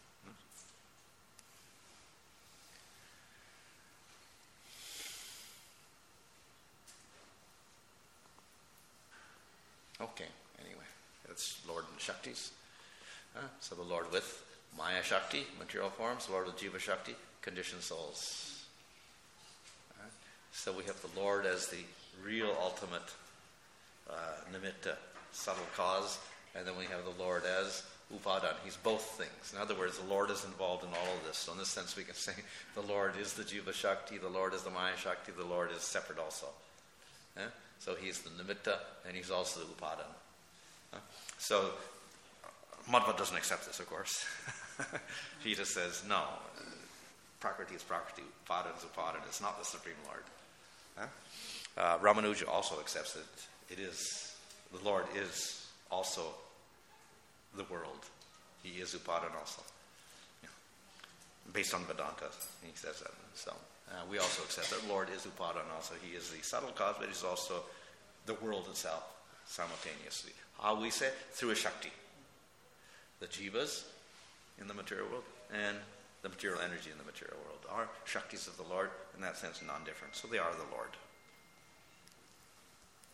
Okay, anyway, that's Lord and Shaktis. So the Lord with Maya Shakti, material forms, the Lord with Jiva Shakti, conditioned souls. So we have the Lord as the real ultimate nimitta, subtle cause, and then we have the Lord as upadan. He's both things. In other words, the Lord is involved in all of this. So in this sense, we can say the Lord is the Jiva Shakti, the Lord is the Maya Shakti, the Lord is separate also. So he's the nimitta, and he's also the upadan. So Madhva doesn't accept this, of course. He just says, no, Prakriti is Prakriti, upadan is upadan, it's not the Supreme Lord. Ramanuja also accepts that the Lord is also the world. He is upadan also. Yeah. Based on Vedanta, he says that. So we also accept that Lord is upadan also. He is the subtle cause, but he's also the world itself simultaneously. How we say? Through a Shakti. The jivas in the material world and the material energy in the material world are Shaktis of the Lord, in that sense non-different. So they are the Lord.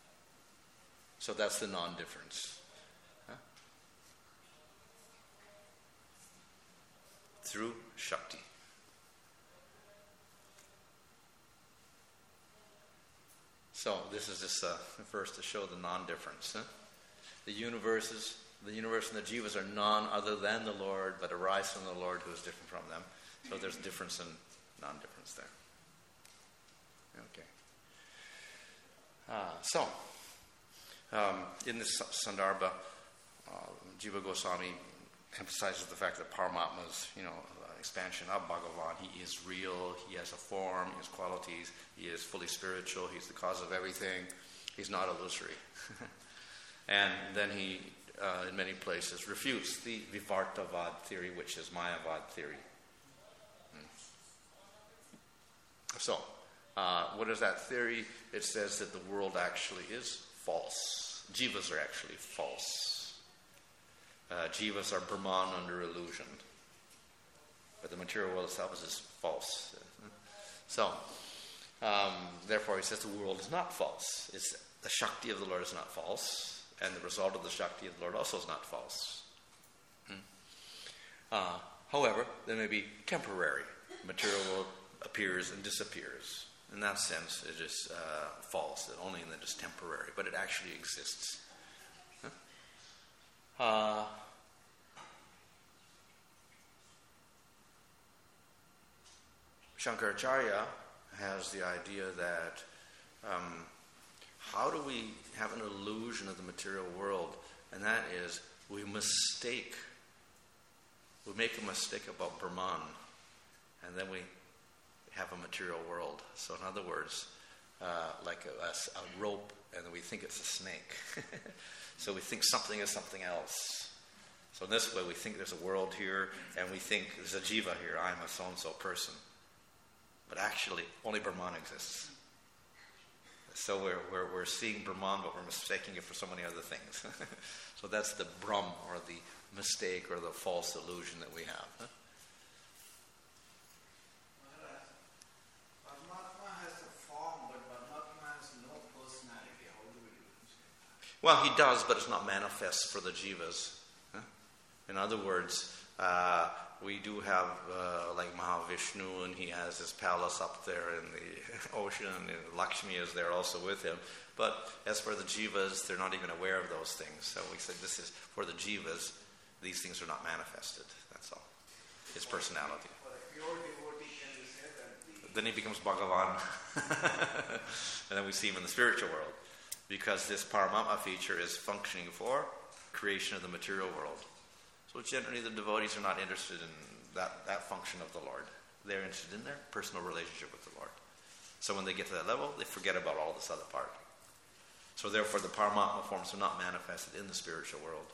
So that's the non-difference. Huh? Through Shakti. So this is just first to show the non-difference. Huh? The universe and the jivas are none other than the Lord, but arise from the Lord who is different from them. So there's difference and non-difference there. Okay. In this Sandarbha, Jiva Goswami emphasizes the fact that Paramatma is, expansion of Bhagavan. He is real. He has a form. He has qualities. He is fully spiritual. He's the cause of everything. He's not illusory. And then he, in many places, refutes the Vivartavad theory, which is Mayavad theory. So, what is that theory? It says that the world actually is false. Jivas are actually false. Jivas are Brahman under illusion. But the material world itself is just false. So, therefore he says the world is not false. The Shakti of the Lord is not false. And the result of the Shakti of the Lord also is not false. However, there may be temporary. Material world appears and disappears. In that sense, it is false, that only in that it's temporary, but it actually exists. Shankaracharya has the idea that how do we have an illusion of the material world? And that is, we make a mistake about Brahman, and then we have a material world. So in other words, like a rope, and we think it's a snake. So we think something is something else. So in this way, we think there's a world here, and we think there's a jiva here. I'm a so-and-so person. But actually, only Brahman exists. So we're seeing Brahman, but we're mistaking it for so many other things. So that's the Brahm, or the mistake, or the false illusion that we have. Huh? Well, he does, but it's not manifest for the jivas. Huh? In other words, we do have like Mahavishnu, and he has his palace up there in the ocean, and Lakshmi is there also with him. But as for the jivas, they're not even aware of those things. So we said this is for the jivas, these things are not manifested. That's all. His personality. Then he becomes Bhagavan. And then we see him in the spiritual world. Because this Paramatma feature is functioning for creation of the material world. So generally the devotees are not interested in that function of the Lord. They're interested in their personal relationship with the Lord. So when they get to that level, they forget about all this other part. So therefore the Paramatma forms are not manifested in the spiritual world.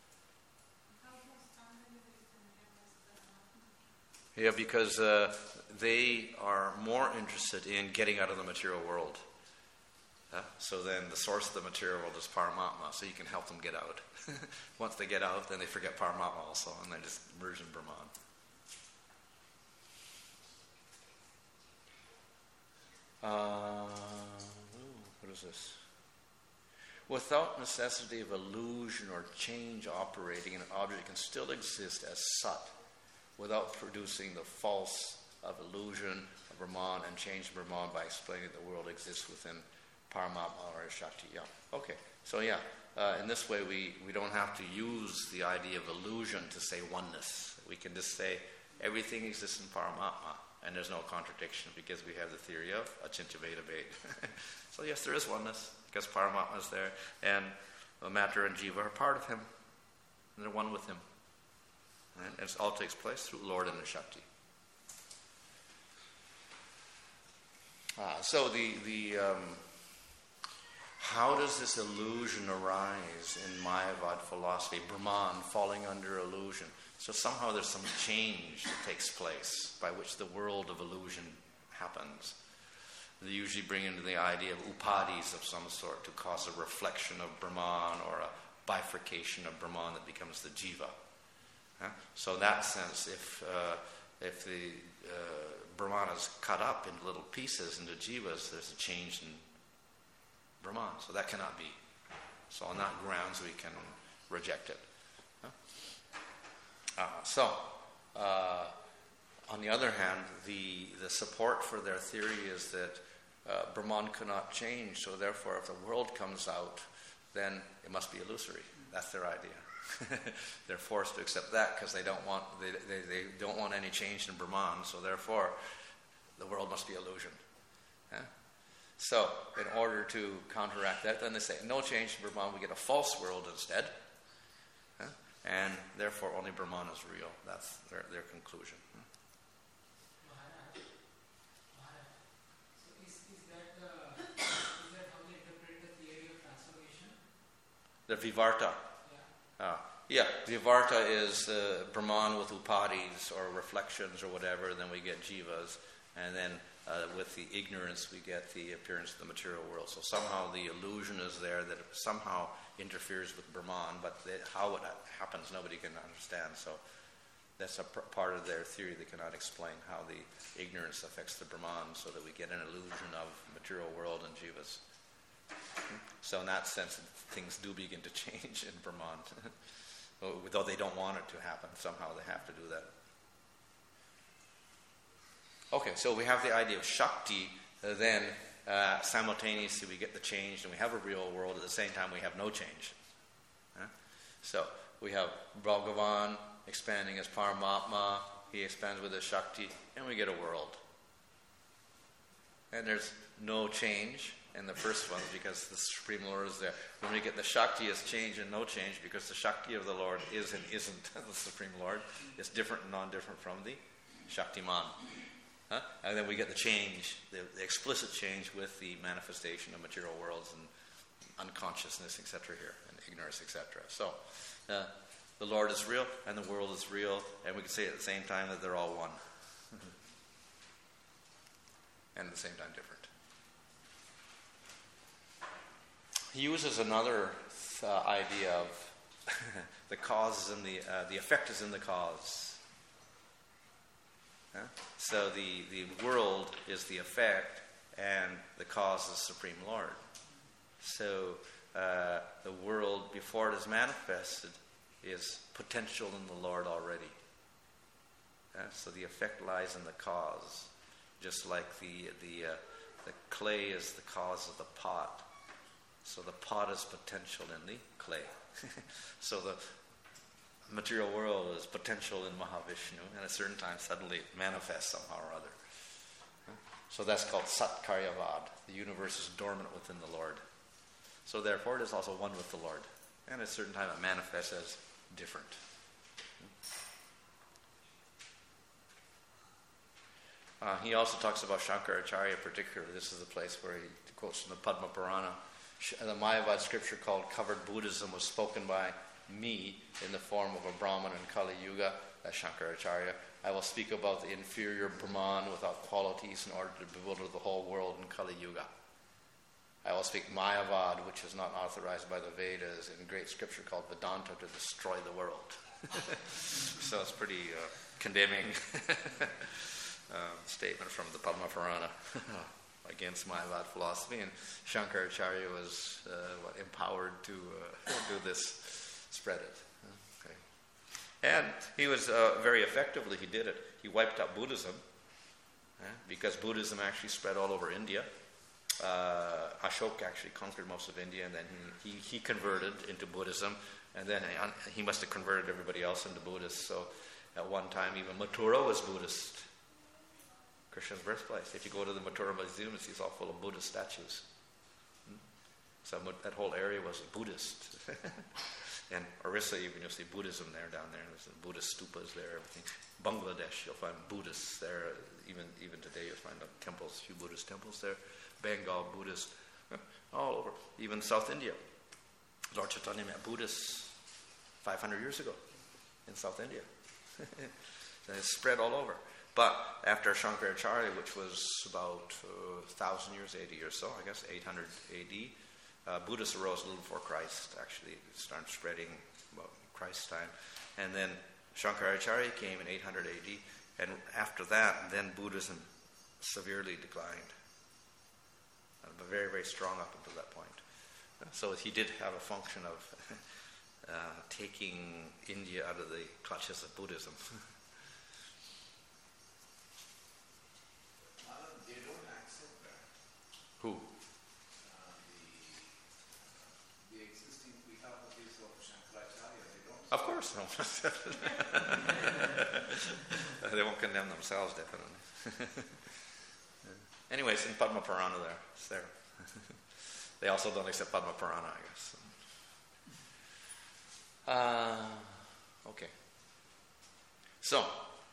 Yeah, because they are more interested in getting out of the material world. So then the source of the material world is Paramatma, so you can help them get out. Once they get out, then they forget Paramatma also, and they just merge in Brahman. What is this? Without necessity of illusion or change operating, an object can still exist as Sat, without producing the false of illusion of Brahman and change Brahman by explaining that the world exists within Paramatma or Shakti. Yeah. Okay. So yeah, in this way we don't have to use the idea of illusion to say oneness. We can just say everything exists in Paramatma, and there's no contradiction because we have the theory of Achintya Veda Bhed. So yes, there is oneness because Paramatma is there, and the matter and jiva are part of him, and they're one with him. And it all takes place through Lord and the Shakti. So the how does this illusion arise in Mayavad philosophy? Brahman falling under illusion. So somehow there's some change that takes place by which the world of illusion happens. They usually bring into the idea of upadis of some sort to cause a reflection of Brahman or a bifurcation of Brahman that becomes the jiva. So in that sense, if the Brahman is cut up into little pieces, into jivas, there's a change in Brahman. So that cannot be. So on that grounds we can reject it. On the other hand, the support for their theory is that Brahman cannot change, so therefore if the world comes out, then it must be illusory. That's their idea. They're forced to accept that because they don't want any change in Brahman, so therefore the world must be illusion. So in order to counteract that, then they say no change in Brahman, we get a false world instead, and therefore only Brahman is real. That's their conclusion. The Vivarta. Vivarta is Brahman with upadis or reflections or whatever, and then we get jivas, and then with the ignorance we get the appearance of the material world. So somehow the illusion is there that it somehow interferes with Brahman, but how it happens nobody can understand. So that's a part of their theory. They cannot explain how the ignorance affects the Brahman, so that we get an illusion of material world and jivas. So in that sense, things do begin to change in Brahman. Though they don't want it to happen, somehow they have to do that. Okay, so we have the idea of Shakti, then simultaneously we get the change, and we have a real world. At the same time, we have no change. So we have Bhagavan expanding as Paramatma, he expands with his Shakti, and we get a world. And there's no change in the first one because the Supreme Lord is there. When we get the Shakti as change and no change because the Shakti of the Lord is and isn't the Supreme Lord. It's different and non-different from the Shaktiman. And then we get the change, the explicit change with the manifestation of material worlds and unconsciousness, etc. here, and ignorance, etc. So the Lord is real and the world is real, and we can say at the same time that they're all one. And at the same time different. He uses another idea of the cause is in the effect is in the cause. So the world is the effect, and the cause is Supreme Lord. So the world, before it is manifested, is potential in the Lord already. So the effect lies in the cause, just like the clay is the cause of the pot. So the pot is potential in the clay. So the material world is potential in Mahavishnu, and at a certain time suddenly it manifests somehow or other. So that's called Satkaryavad. The universe is dormant within the Lord. So therefore it is also one with the Lord. And at a certain time it manifests as different. He also talks about Shankaracharya particularly. This is the place where he quotes from the Padma Purana. The Mayavad scripture called Covered Buddhism was spoken by me in the form of a Brahman in Kali Yuga, that's Shankaracharya. I will speak about the inferior Brahman without qualities in order to bewilder the whole world in Kali Yuga. I will speak Mayavad, which is not authorized by the Vedas, in great scripture called Vedanta, to destroy the world. So it's pretty condemning statement from the Padma Purana against Mayavad philosophy, and Shankaracharya was empowered to do this, spread it. Okay. And he was very effectively, he did it. He wiped out Buddhism, because Buddhism actually spread all over India. Ashoka actually conquered most of India, and then he converted into Buddhism, and then he must have converted everybody else into Buddhist. So at one time even Mathura was Buddhist, Krishna's birthplace. If you go to the Mathura Museum, it's all full of Buddhist statues. So that whole area was Buddhist. And Orissa, even you'll see Buddhism there down there. There's the Buddhist stupas there, everything. Bangladesh, you'll find Buddhists there. Even today, you'll find temples, a few Buddhist temples there. Bengal, Buddhist, all over. Even South India. Lord Chaitanya met Buddhists 500 years ago in South India. And it's spread all over. But after Shankaracharya, which was about 1,000 years, 80 or so, I guess, 800 AD, Buddhists arose a little before Christ, actually. It started spreading about Christ's time. And then Shankaracharya came in 800 AD, and after that, then Buddhism severely declined. But very, very strong up until that point. So he did have a function of taking India out of the clutches of Buddhism. They don't accept that. Who? The existing Pitapatis of Shankaracharya, they don't. Of course, no. They won't condemn themselves, definitely. Anyways, in Padma Purana there, it's there. They also don't accept Padma Purana, I guess. Okay. So,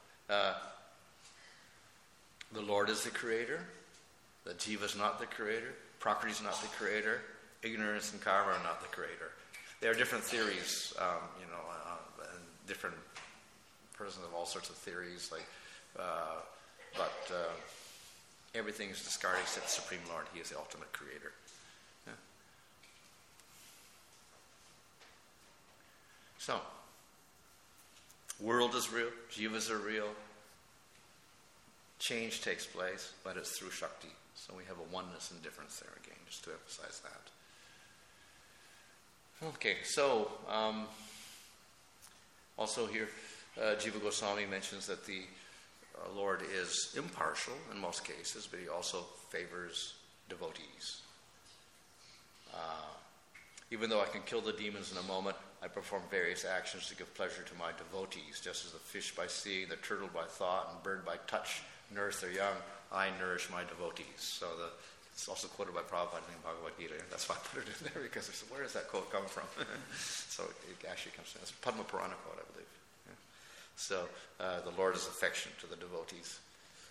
the Lord is the creator, the Jiva is not the creator, Prakriti is not the creator, ignorance and karma are not the creator. There are different theories, and different persons have all sorts of theories, but everything is discarded except the Supreme Lord. He is the ultimate creator. Yeah. So, world is real, jivas are real, change takes place, but it's through Shakti. So we have a oneness and difference there again, just to emphasize that. Okay, so also here, Jiva Goswami mentions that the Lord is impartial in most cases, but he also favors devotees. Even though I can kill the demons in a moment, I perform various actions to give pleasure to my devotees, just as the fish by seeing, the turtle by thought, and bird by touch nourish their young, I nourish my devotees. So it's also quoted by Prabhupada in Bhagavad Gita. That's why I put it in there, because I said, where does that quote come from? So it actually comes from, it's a Padma Purana quote, I believe. Yeah. So the Lord is affectionate to the devotees.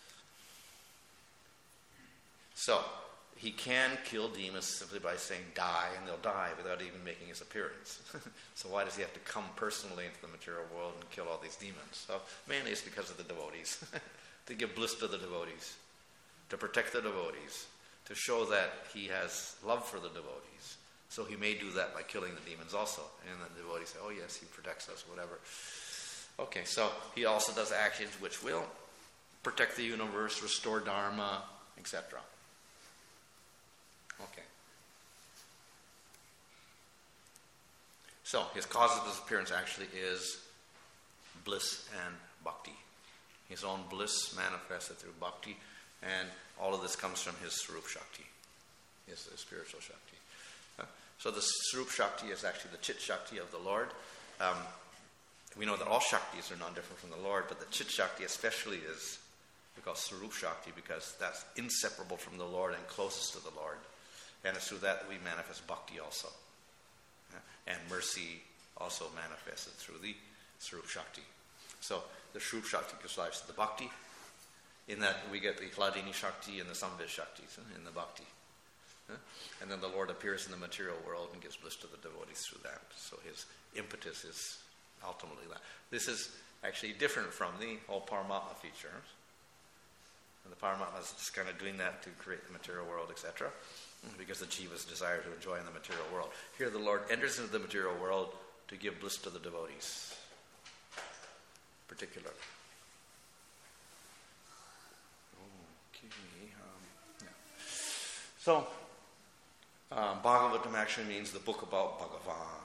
So he can kill demons simply by saying die, and they'll die without even making his appearance. So why does he have to come personally into the material world and kill all these demons? So mainly it's because of the devotees. To give bliss to the devotees, to protect the devotees, to show that he has love for the devotees. So he may do that by killing the demons also. And the devotees say, oh yes, he protects us, whatever. Okay, so he also does actions which will protect the universe, restore dharma, etc. Okay. So his cause of disappearance actually is bliss and bhakti. His own bliss manifested through bhakti, and all of this comes from his Swarup Shakti, his spiritual Shakti. So the Swarup Shakti is actually the Chit Shakti of the Lord. We know that all Shaktis are non-different from the Lord, but the Chit Shakti especially is because Swarup Shakti, because that's inseparable from the Lord and closest to the Lord. And it's through that we manifest bhakti also. And mercy also manifested through the Swarup Shakti. So the Swarup Shakti gives rise to the bhakti. In that we get the Hladini Shakti and the Samved Shaktis in the bhakti. And then the Lord appears in the material world and gives bliss to the devotees through that. So his impetus is ultimately that. This is actually different from the whole Paramatma feature. And the Paramatma is just kind of doing that to create the material world, etc. Because the jivas desire to enjoy in the material world. Here the Lord enters into the material world to give bliss to the devotees. Particularly. Okay. Yeah. So, Bhagavatam actually means the book about Bhagavan.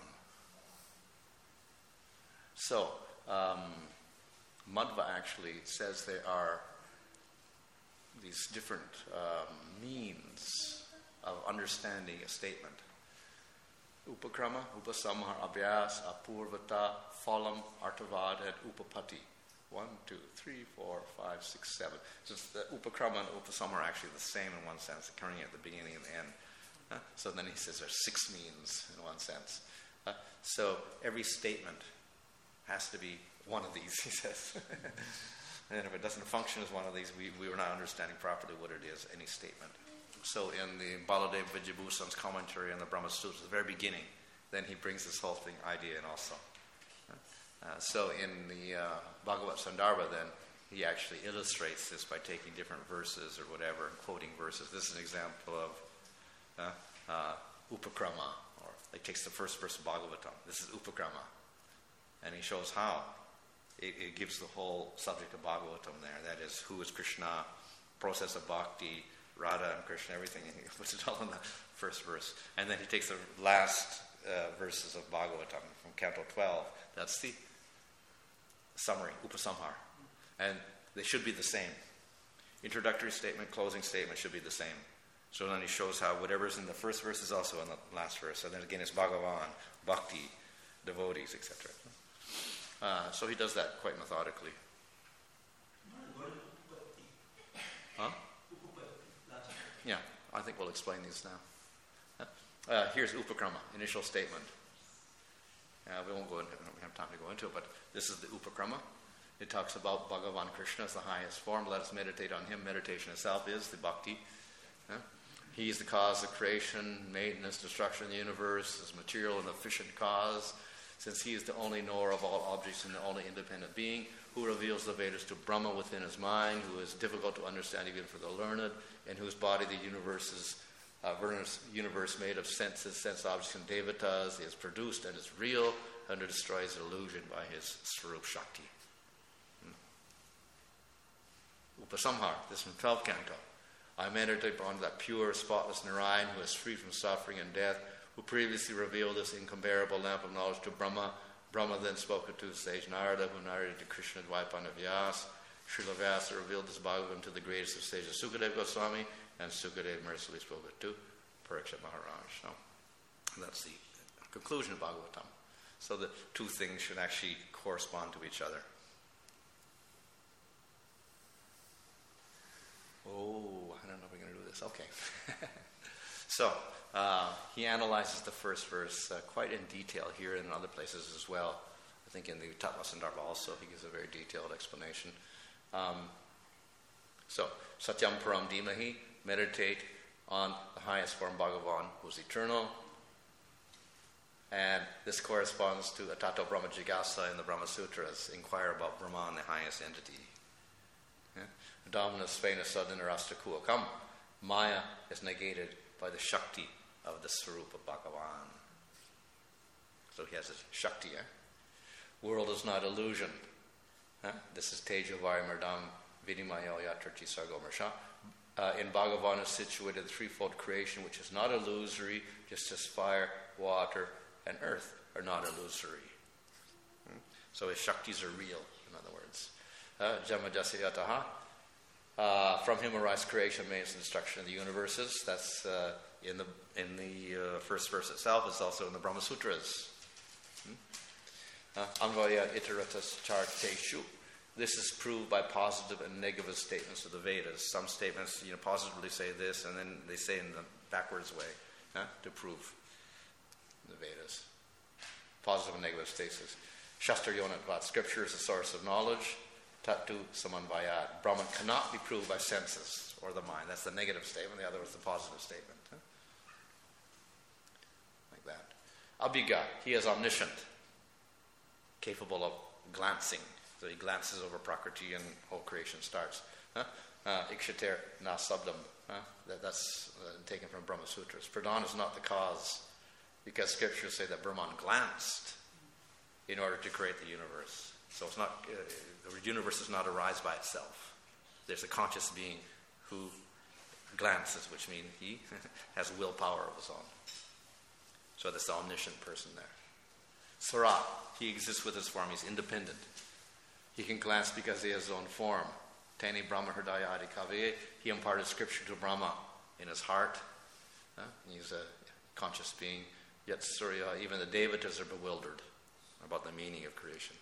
So, Madhva actually says there are these different means of understanding a statement. Upakrama, Upasamhar, Abhyas, Apurvata, Phalam, Artavad, and Upapati. 1, 2, 3, 4, 5, 6, 7. So the Upakrama and Upasamhar are actually the same in one sense, occurring at the beginning and the end. So then he says there's 6 means in one sense. So every statement has to be one of these, he says. And if it doesn't function as one of these, we are not understanding properly what it is, any statement. So in the Baladeva Vijayabhusan's commentary on the Brahma Sutras, at the very beginning, then he brings this whole thing idea in also. So in the Bhagavad Sandarbha, then, he actually illustrates this by taking different verses or whatever, and quoting verses. This is an example of Upakrama, or he takes the first verse of Bhagavatam. This is Upakrama. And he shows how. It gives the whole subject of Bhagavatam there. That is, who is Krishna, process of bhakti, Radha and Krishna, everything, and he puts it all in the first verse. And then he takes the last verses of Bhagavatam from Canto 12. That's the summary, Upasamhar. And they should be the same. Introductory statement, closing statement should be the same. So then he shows how whatever's in the first verse is also in the last verse. And then again it's Bhagavan, Bhakti, devotees, etc. So he does that quite methodically. Huh? Yeah, I think we'll explain these now. Here's Upakrama, initial statement. We won't go into it, we don't have time to go into it, but this is the Upakrama. It talks about Bhagavan Krishna as the highest form. Let us meditate on him. Meditation itself is the bhakti. He is the cause of creation, maintenance, destruction of the universe, his material and efficient cause, since he is the only knower of all objects and the only independent being, who reveals the Vedas to Brahma within his mind, who is difficult to understand even for the learned, in whose body the universe made of senses, sense objects, and devatas is produced and is real, and it destroys illusion by his Swarup Shakti. Upasamhar, this from 12th canto. I meditate on that pure, spotless Narayan who is free from suffering and death, who previously revealed this incomparable lamp of knowledge to Brahma. Brahma then spoke it to the sage Narada, who narrated to Krishna Dvaipana Vyasa. Srila Vyasa revealed this Bhagavatam to the greatest of sages, Sukadeva Goswami, and Sukadeva mercifully spoke it to Parikshit Maharaj. So that's the conclusion of Bhagavatam. So the two things should actually correspond to each other. Oh, I don't know if we're going to do this. Okay. So, he analyzes the first verse quite in detail here and in other places as well. I think in the Tattva-sandarbha also he gives a very detailed explanation. So, Satyam Param Dhimahi, meditate on the highest form Bhagavan, who is eternal. And this corresponds to Atato Brahma Jigasa in the Brahma Sutras, inquire about Brahman, the highest entity. Dominus Svena Sadhanarasta Kuakam. Maya is negated by the Shakti of the Swarupa Bhagavan. So he has a Shakti. World is not illusion. This is Tejavari Mardam Vidimayo Yatrati Sargomersha. In Bhagavan is situated the threefold creation, which is not illusory, just as fire, water, and earth are not illusory. So his Shaktis are real, in other words. Jamajasya Yataha. From him arise creation, maintenance, and destruction of the universes. That's in the first verse itself. It's also in the Brahma Sutras. Anvaya iteratus charteshu. This is proved by positive and negative statements of the Vedas. Some statements, positively say this, and then they say in the backwards way to prove the Vedas. Positive and negative statements. Shastra Yonatvat. Scripture is a source of knowledge. Tatu samanvayat. Brahman cannot be proved by senses or the mind. That's the negative statement. The other is the positive statement. Like that. Abhiga. He is omniscient. Capable of glancing. So he glances over Prakriti and whole creation starts. Ikshater na sabdam. That's taken from Brahma Sutras. Pradhan is not the cause, because scriptures say that Brahman glanced in order to create the universe. So it's not the universe does not arise by itself. There's a conscious being who glances, which means he has willpower of his own. So that's the omniscient person there. Swarat, he exists with his form. He's independent. He can glance because he has his own form. Tani Brahma Hridayadi Kaviye, he imparted scripture to Brahma in his heart. He's a conscious being. Yet Surya, even the Devatas are bewildered about the meaning of creation.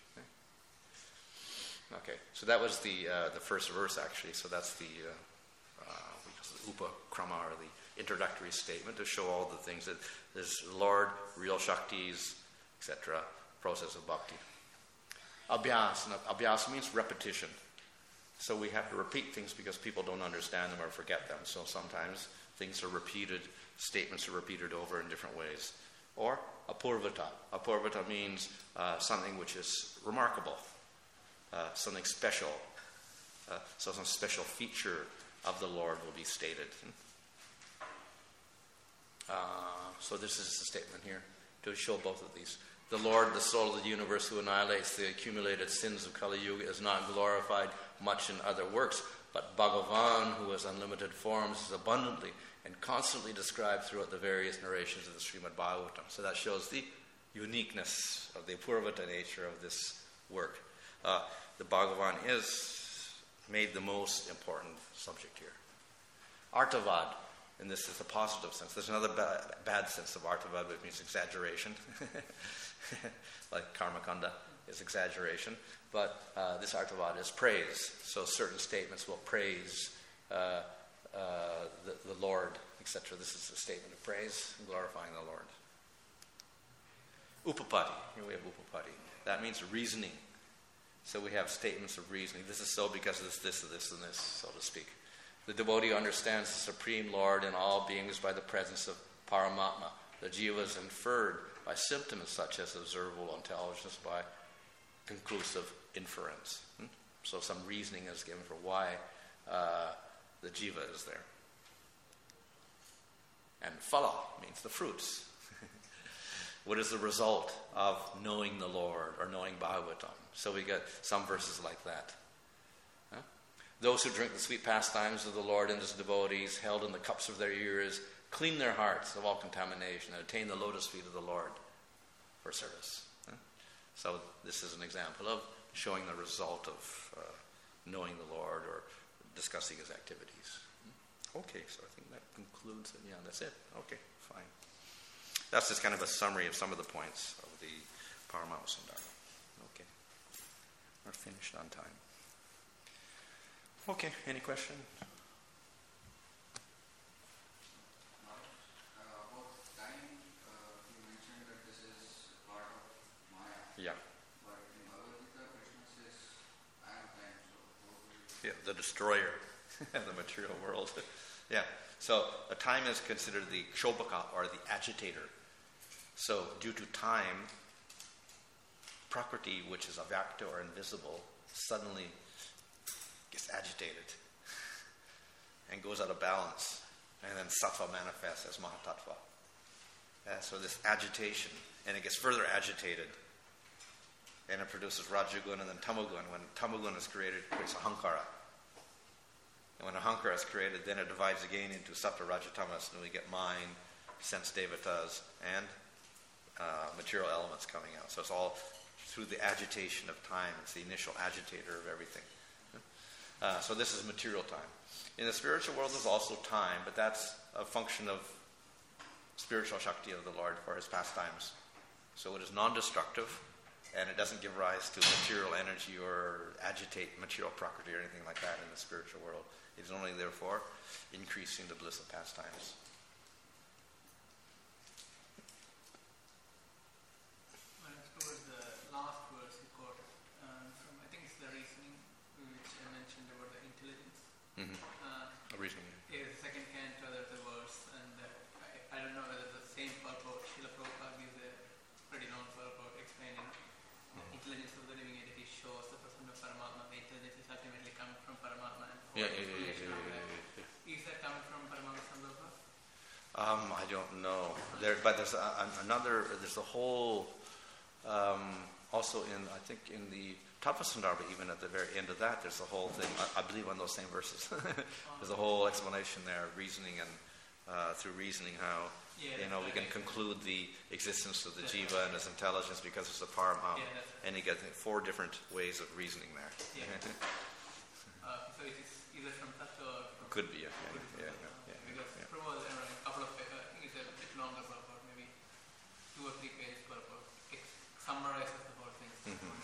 Okay, so that was the first verse actually. So that's the Upakrama, or the introductory statement, to show all the things that there's Lord, real Shaktis, etc. Process of bhakti. Abhyas. Abhyas means repetition. So we have to repeat things because people don't understand them or forget them. So sometimes things are repeated, statements are repeated over in different ways. Or apurvata. Apurvata means something which is remarkable, something special. So some special feature of the Lord will be stated. So this is the statement here to show both of these. The Lord, the soul of the universe, who annihilates the accumulated sins of Kali Yuga, is not glorified much in other works, But Bhagavan, who has unlimited forms, is abundantly and constantly described throughout the various narrations of the Srimad Bhagavatam. So that shows the uniqueness of the Apurvata nature of this work. The Bhagavan is made the most important subject here. Artavad, and this is a positive sense. There's another bad sense of artavad, which means exaggeration. Like karmakanda is exaggeration. But this artavad is praise. So certain statements will praise the Lord, etc. This is a statement of praise, glorifying the Lord. Upapati. Here we have upapati. That means reasoning. So we have statements of reasoning. This is so because of this, and this, so to speak. The devotee understands the Supreme Lord in all beings by the presence of Paramatma. The jiva is inferred by symptoms such as observable intelligence by conclusive inference. So some reasoning is given for why the jiva is there. And phala means the fruits. What is the result of knowing the Lord or knowing Bhagavatam? So we get some verses like that. Those who drink the sweet pastimes of the Lord and his devotees, held in the cups of their ears, clean their hearts of all contamination and attain the lotus feet of the Lord for service. So this is an example of showing the result of knowing the Lord or discussing his activities. Okay, so I think that concludes it. Yeah, that's it. Okay, fine. That's just kind of a summary of some of the points of the Paramaham Sandarbha. Okay. We're finished on time. Okay, any question? About time, you mentioned that this is part of Maya. Yeah. But in Bhagavad Gita, Krishna says, I am time. So, Yeah, the destroyer of the material world. Yeah. So a time is considered the kshobhaka, or the agitator. So due to time, Prakriti, which is avyakta or invisible, suddenly gets agitated and goes out of balance. And then sattva manifests as mahatattva. So this agitation, and it gets further agitated. And it produces Rajagun and then Tamagun. When Tamagun is created, it creates ahankara. And when ahankara is created, then it divides again into Sattva, Rajatamas, and we get mind, sense devatas, and material elements coming out. So it's all through the agitation of time. It's the initial agitator of everything. So this is material time. In the spiritual world, there's also time, but that's a function of spiritual Shakti of the Lord for his pastimes. So it is non-destructive, and it doesn't give rise to material energy or agitate material Prakriti or anything like that in the spiritual world. It is only, therefore, increasing the bliss of pastimes. Towards the last verse you quoted, from, I think it's the reasoning which I mentioned about the intelligence. Reasoning. Yeah, the second canto, there's a verse, and I don't know whether the same purport. Srila Prabhupada gives a pretty long purport explaining intelligence of the living entity shows the person of Paramatma. The intelligence is ultimately coming from Paramatma. And is that coming from Paramaham Sandarbha? I don't know. But there's another. There's a whole. Also I think in the Tattva Sandarbha, even at the very end of that, there's a whole thing. I believe on those same verses. There's a whole explanation there, reasoning and through reasoning how we can conclude the existence of the jiva and his intelligence because it's a paramaham. And you get 4 different ways of reasoning there. So it is either from Tattva or from Could be, yeah. Because Prabhupada, a couple of pages, I think it's a bit longer purport, maybe 2 or 3 pages purport. It summarizes the whole thing.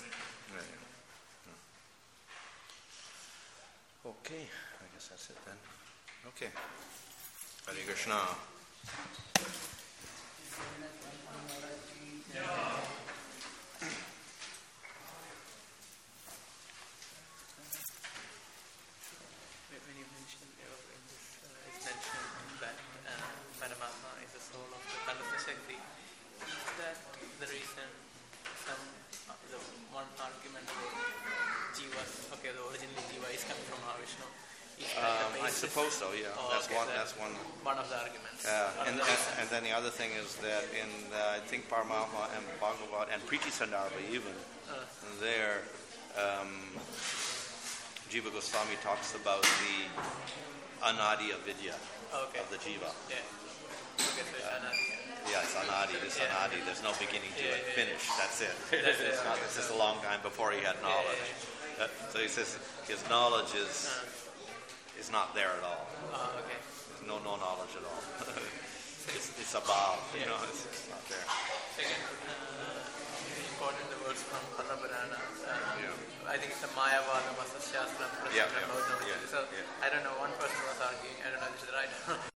Okay, I guess that's it then. Okay. Hare Krishna. When you mentioned in this, it's mentioned that Paramatma is the soul of the Kalpa Shakti. Is that the reason the one argument about Jiva, the originally Jiva is coming from Mahavishnu? I suppose so, yeah. That's one. One of the arguments. And then the other thing is that in, I think Paramahama and Bhagavad and Priti Sandarbha even, there, Jiva Goswami talks about the anadi avidya Okay. of the jiva. Yeah. Okay, so it's anadi. Yeah, it's anadi. This Yeah. anadi. There's no beginning to it. Finish. That's it. That's it, It's not. okay. It's just a long time before he had knowledge. So he says his knowledge is not there at all. Okay. No knowledge at all. it's above. You know, it's not there. Second, important the words from Pallabharana. Yeah. I think it's the Mayavada Masashyastra. Yeah, So yeah. I don't know, one person was arguing, I don't know if this is right.